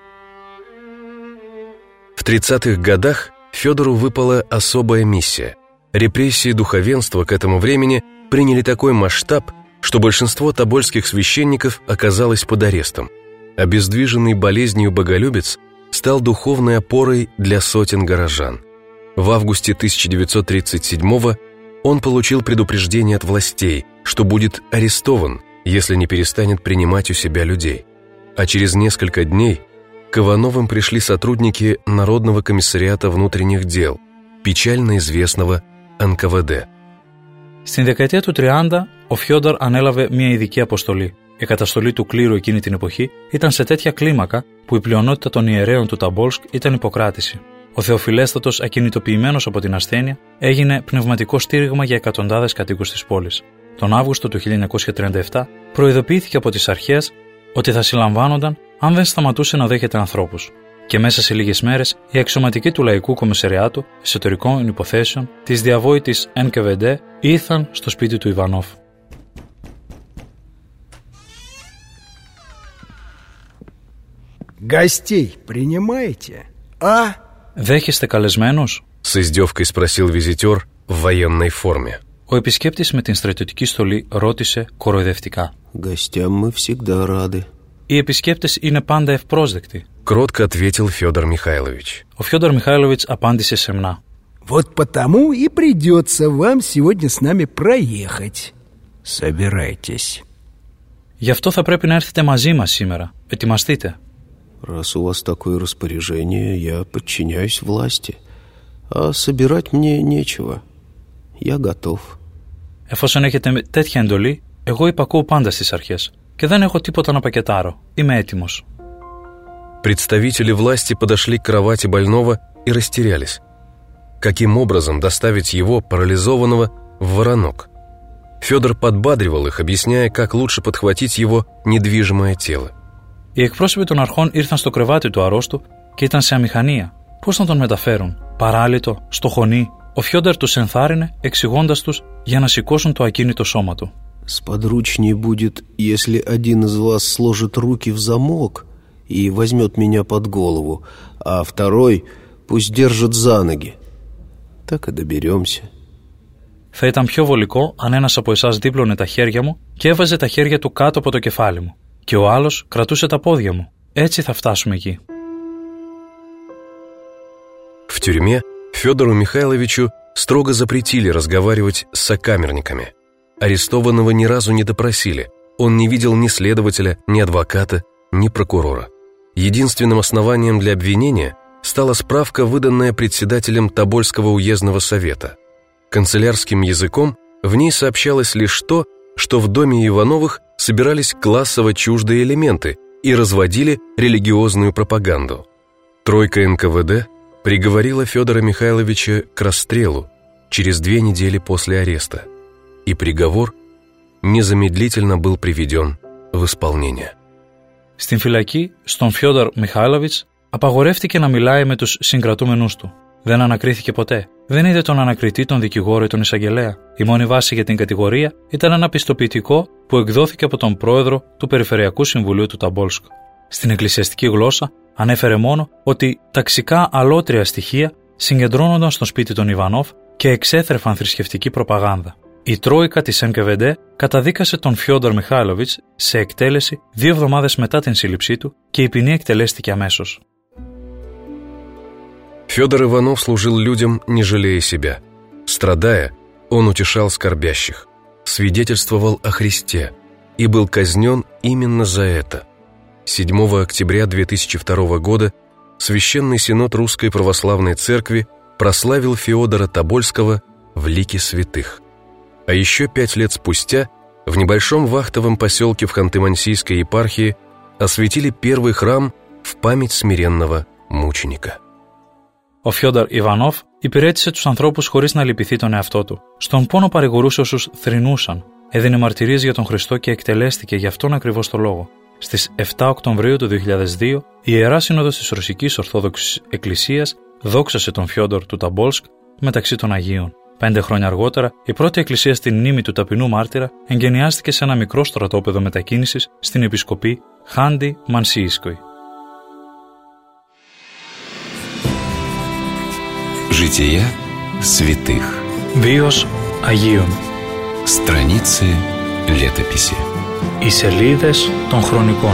В тридцатых годах Федору выпала особая миссия. Репрессии духовенства к этому времени приняли такой масштаб, что большинство тобольских священников оказалось под арестом. Обездвиженный болезнью боголюбец стал духовной опорой для сотен горожан. В августе тысяча девятьсот тридцать седьмого он получил предупреждение от властей, что будет арестован, если не перестанет принимать у себя людей. А через несколько дней к Ивановым пришли сотрудники Народного комиссариата внутренних дел, печально известного эн ка вэ дэ. Στην δεκαετία του τριάντα, ο Φιόνταρ ανέλαβε μια ειδική αποστολή. Η καταστολή του κλήρου εκείνη την εποχή ήταν σε τέτοια κλίμακα που η πλειονότητα των ιερέων του Ταμπόλσκ ήταν υποκράτηση. Ο Θεοφιλέστατος, ακινητοποιημένος από την ασθένεια, έγινε πνευματικό στήριγμα για εκατοντάδες κατοίκους της πόλης. Τον Αύγουστο του χίλια εννιακόσια τριάντα επτά προειδοποιήθηκε από τις αρχές ότι θα συλλαμβάνονταν αν δεν σταματούσε να δέχεται ανθρώπους. Και μέσα σε λίγες μέρες, οι αξιωματικοί του Λαϊκού Κομμισαριάτου Εσωτερικών Υποθέσεων της διαβόητης εν κα βέ ντι ήρθαν στο σπίτι του Ιβανόφ. Гостей принимаете, а? Δέχεστε καλεσμένους? С издевкой спросил визитер в военной форме. Ο επισκέπτης με την στρατιωτική στολή ρώτησε κοροϊδευτικά. Гостям мы всегда рады. Οι επισκέπτες είναι πάντα ευπρόσδεκτοι. Кротко ответил Федор Михайлович. Ο Φιόνταρ Μιχάιλοβιτς απάντησε σεμνά. Вот потому и придется вам сегодня с нами проехать. Собирайтесь. Γι' αυτό θα πρέπει να έρθετε μαζί μας σήμερα. Ετοιμαστείτε. Раз у вас такое распоряжение, я подчиняюсь власти. А собирать мне нечего. Я готов. Εφόσον έχετε τέτοια εντολή, εγώ υπακούω πάντα στις αρχές και δεν έχω τίποτα να πακετάρω. Είμαι έτοιμος. Представители власти подошли к кровати больного и растерялись. Каким образом доставить его, парализованного, в Воронок? Федор подбадривал их, объясняя, как лучше подхватить его недвижимое тело. Οι εκπρόσωποι των αρχών ήρθαν στο κρεβάτι του αρρώστου και ήταν σε αμηχανία. Πώς να τον μεταφέρουν? Παράλυτο, στο χωνί? Ο Φιόνταρ τους ενθάρρυνε, εξηγώντας τους για να σηκώσουν το ακίνητο σώμα του. Сподручнее будет, если один из вас сложит руки в замок и возьмет меня под голову, а второй пусть держит за ноги. Так и доберемся. Θα ήταν πιο βολικό αν ένας από εσάς δίπλωνε τα χέρια μου και έβαζε τα χέρια του κάτω από το κεφάλι μου και ο άλλος κρατούσε τα πόδια μου. Έτσι θα φτάσουμε εκεί. В тюрьме Федору Михайловичу строго запретили разговаривать с сокамерниками. Арестованного ни разу не допросили. Он не видел ни следователя, ни адвоката, ни прокурора. Единственным основанием для обвинения стала справка, выданная председателем Тобольского уездного совета. Канцелярским языком в ней сообщалось лишь то, что в доме Ивановых собирались классово чуждые элементы и разводили религиозную пропаганду. Тройка эн ка вэ дэ приговорила Федора Михайловича к расстрелу через две недели после ареста, и приговор незамедлительно был приведен в исполнение. Στην φυλακή, στον Φιόνταρ Μιχάιλοβιτς Απαγορεύτηκε να μιλάει με τους συγκρατούμενους του. Δεν ανακρίθηκε ποτέ. Δεν είδε τον ανακριτή, τον δικηγόρο ή τον εισαγγελέα. Η μόνη βάση για την κατηγορία ήταν ένα πιστοποιητικό που εκδόθηκε από τον πρόεδρο του Περιφερειακού Συμβουλίου του Ταμπόλσκ. Στην εκκλησιαστική γλώσσα ανέφερε μόνο ότι ταξικά αλότρια στοιχεία συγκεντρώνονταν στο σπίτι των Ιβανόφ και εξέθρεφαν θρησκευτική προπαγάνδα. Η Τρόικα της εν κέι βι ντι καταδίκασε τον Φιόντορ Μιχάιλοβιτς σε εκτέλεση δύο εβδομάδες μετά την σύλληψή του και η ποινή εκτελέστηκε αμέσως. Федор Иванов служил людям, не жалея себя. Страдая, он утешал скорбящих, свидетельствовал о Христе и был казнен именно за это. седьмого октября две тысячи второго года Священный Синод Русской Православной Церкви прославил Феодора Тобольского в лике святых. А еще пять лет спустя в небольшом вахтовом поселке в Ханты-Мансийской епархии осветили первый храм в память смиренного мученика. Ο Φιόντορ Ιβανόφ υπηρέτησε τους ανθρώπους χωρίς να λυπηθεί τον εαυτό του. Στον πόνο παρηγορούσε όσους θρηνούσαν, έδινε μαρτυρίες για τον Χριστό και εκτελέστηκε γι' αυτόν ακριβώς το λόγο. Στις επτά Οκτωβρίου του δύο χιλιάδες δύο, η Ιερά Σύνοδος της Ρωσικής Ορθόδοξης Εκκλησίας δόξασε τον Φιόντορ του Ταμπόλσκ μεταξύ των Αγίων. Πέντε χρόνια αργότερα, η πρώτη εκκλησία στην μνήμη του ταπεινού μάρτυρα εγκαινιάστηκε σε ένα μικρό στρατόπεδο μετακίνησης στην επισκοπή Χάντι Μανσίισκοη. Жития святых. Βίος Αγίων. Страницы летописи. Οι σελίδες των χρονικών.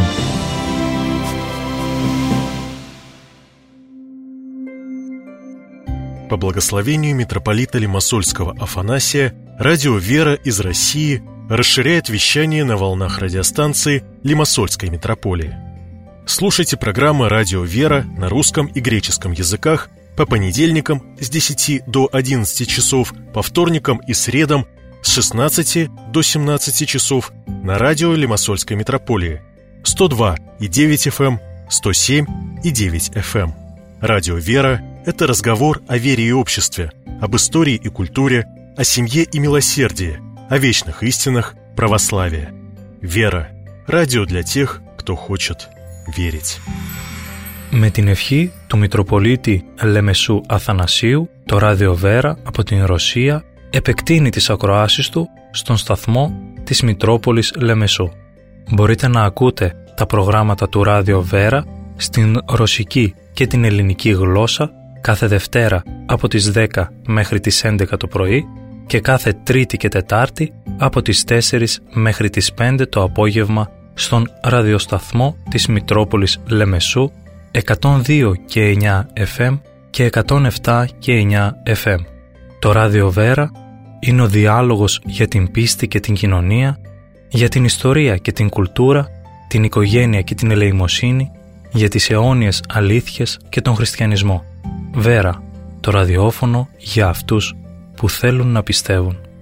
По благословению митрополита Лимассольского Афанасия, радио «Вера» из России расширяет вещание на волнах радиостанции Лимассольской митрополии. Слушайте программы «Радио «Вера» на русском и греческом языках по понедельникам с десяти до одиннадцати часов, по вторникам и средам с шестнадцати до семнадцати часов на радио Лимассольской митрополии сто два и девять эф эм, сто семь и девять эф эм. Радио «Вера» — это разговор о вере и обществе, об истории и культуре, о семье и милосердии, о вечных истинах православия. «Вера» — радио для тех, кто хочет верить. Με την ευχή του Μητροπολίτη Λεμεσού Αθανασίου, το ράδιο Βέρα από την Ρωσία επεκτείνει τις ακροάσεις του στον σταθμό της Μητρόπολης Λεμεσού. Μπορείτε να ακούτε τα προγράμματα του ράδιο Βέρα στην ρωσική και την ελληνική γλώσσα κάθε Δευτέρα από τις δέκα μέχρι τις έντεκα το πρωί και κάθε Τρίτη και Τετάρτη από τις τέσσερις μέχρι τις πέντε το απόγευμα στον ραδιοσταθμό της Μητρόπολης Λεμεσού εκατόν δύο και εννιά εφ εμ και εκατόν επτά και εννιά εφ εμ. Το ράδιο Βέρα είναι ο διάλογος για την πίστη και την κοινωνία, για την ιστορία και την κουλτούρα, την οικογένεια και την ελεημοσύνη, για τις αιώνιες αλήθειες και τον χριστιανισμό. Βέρα, το ραδιόφωνο για αυτούς που θέλουν να πιστεύουν.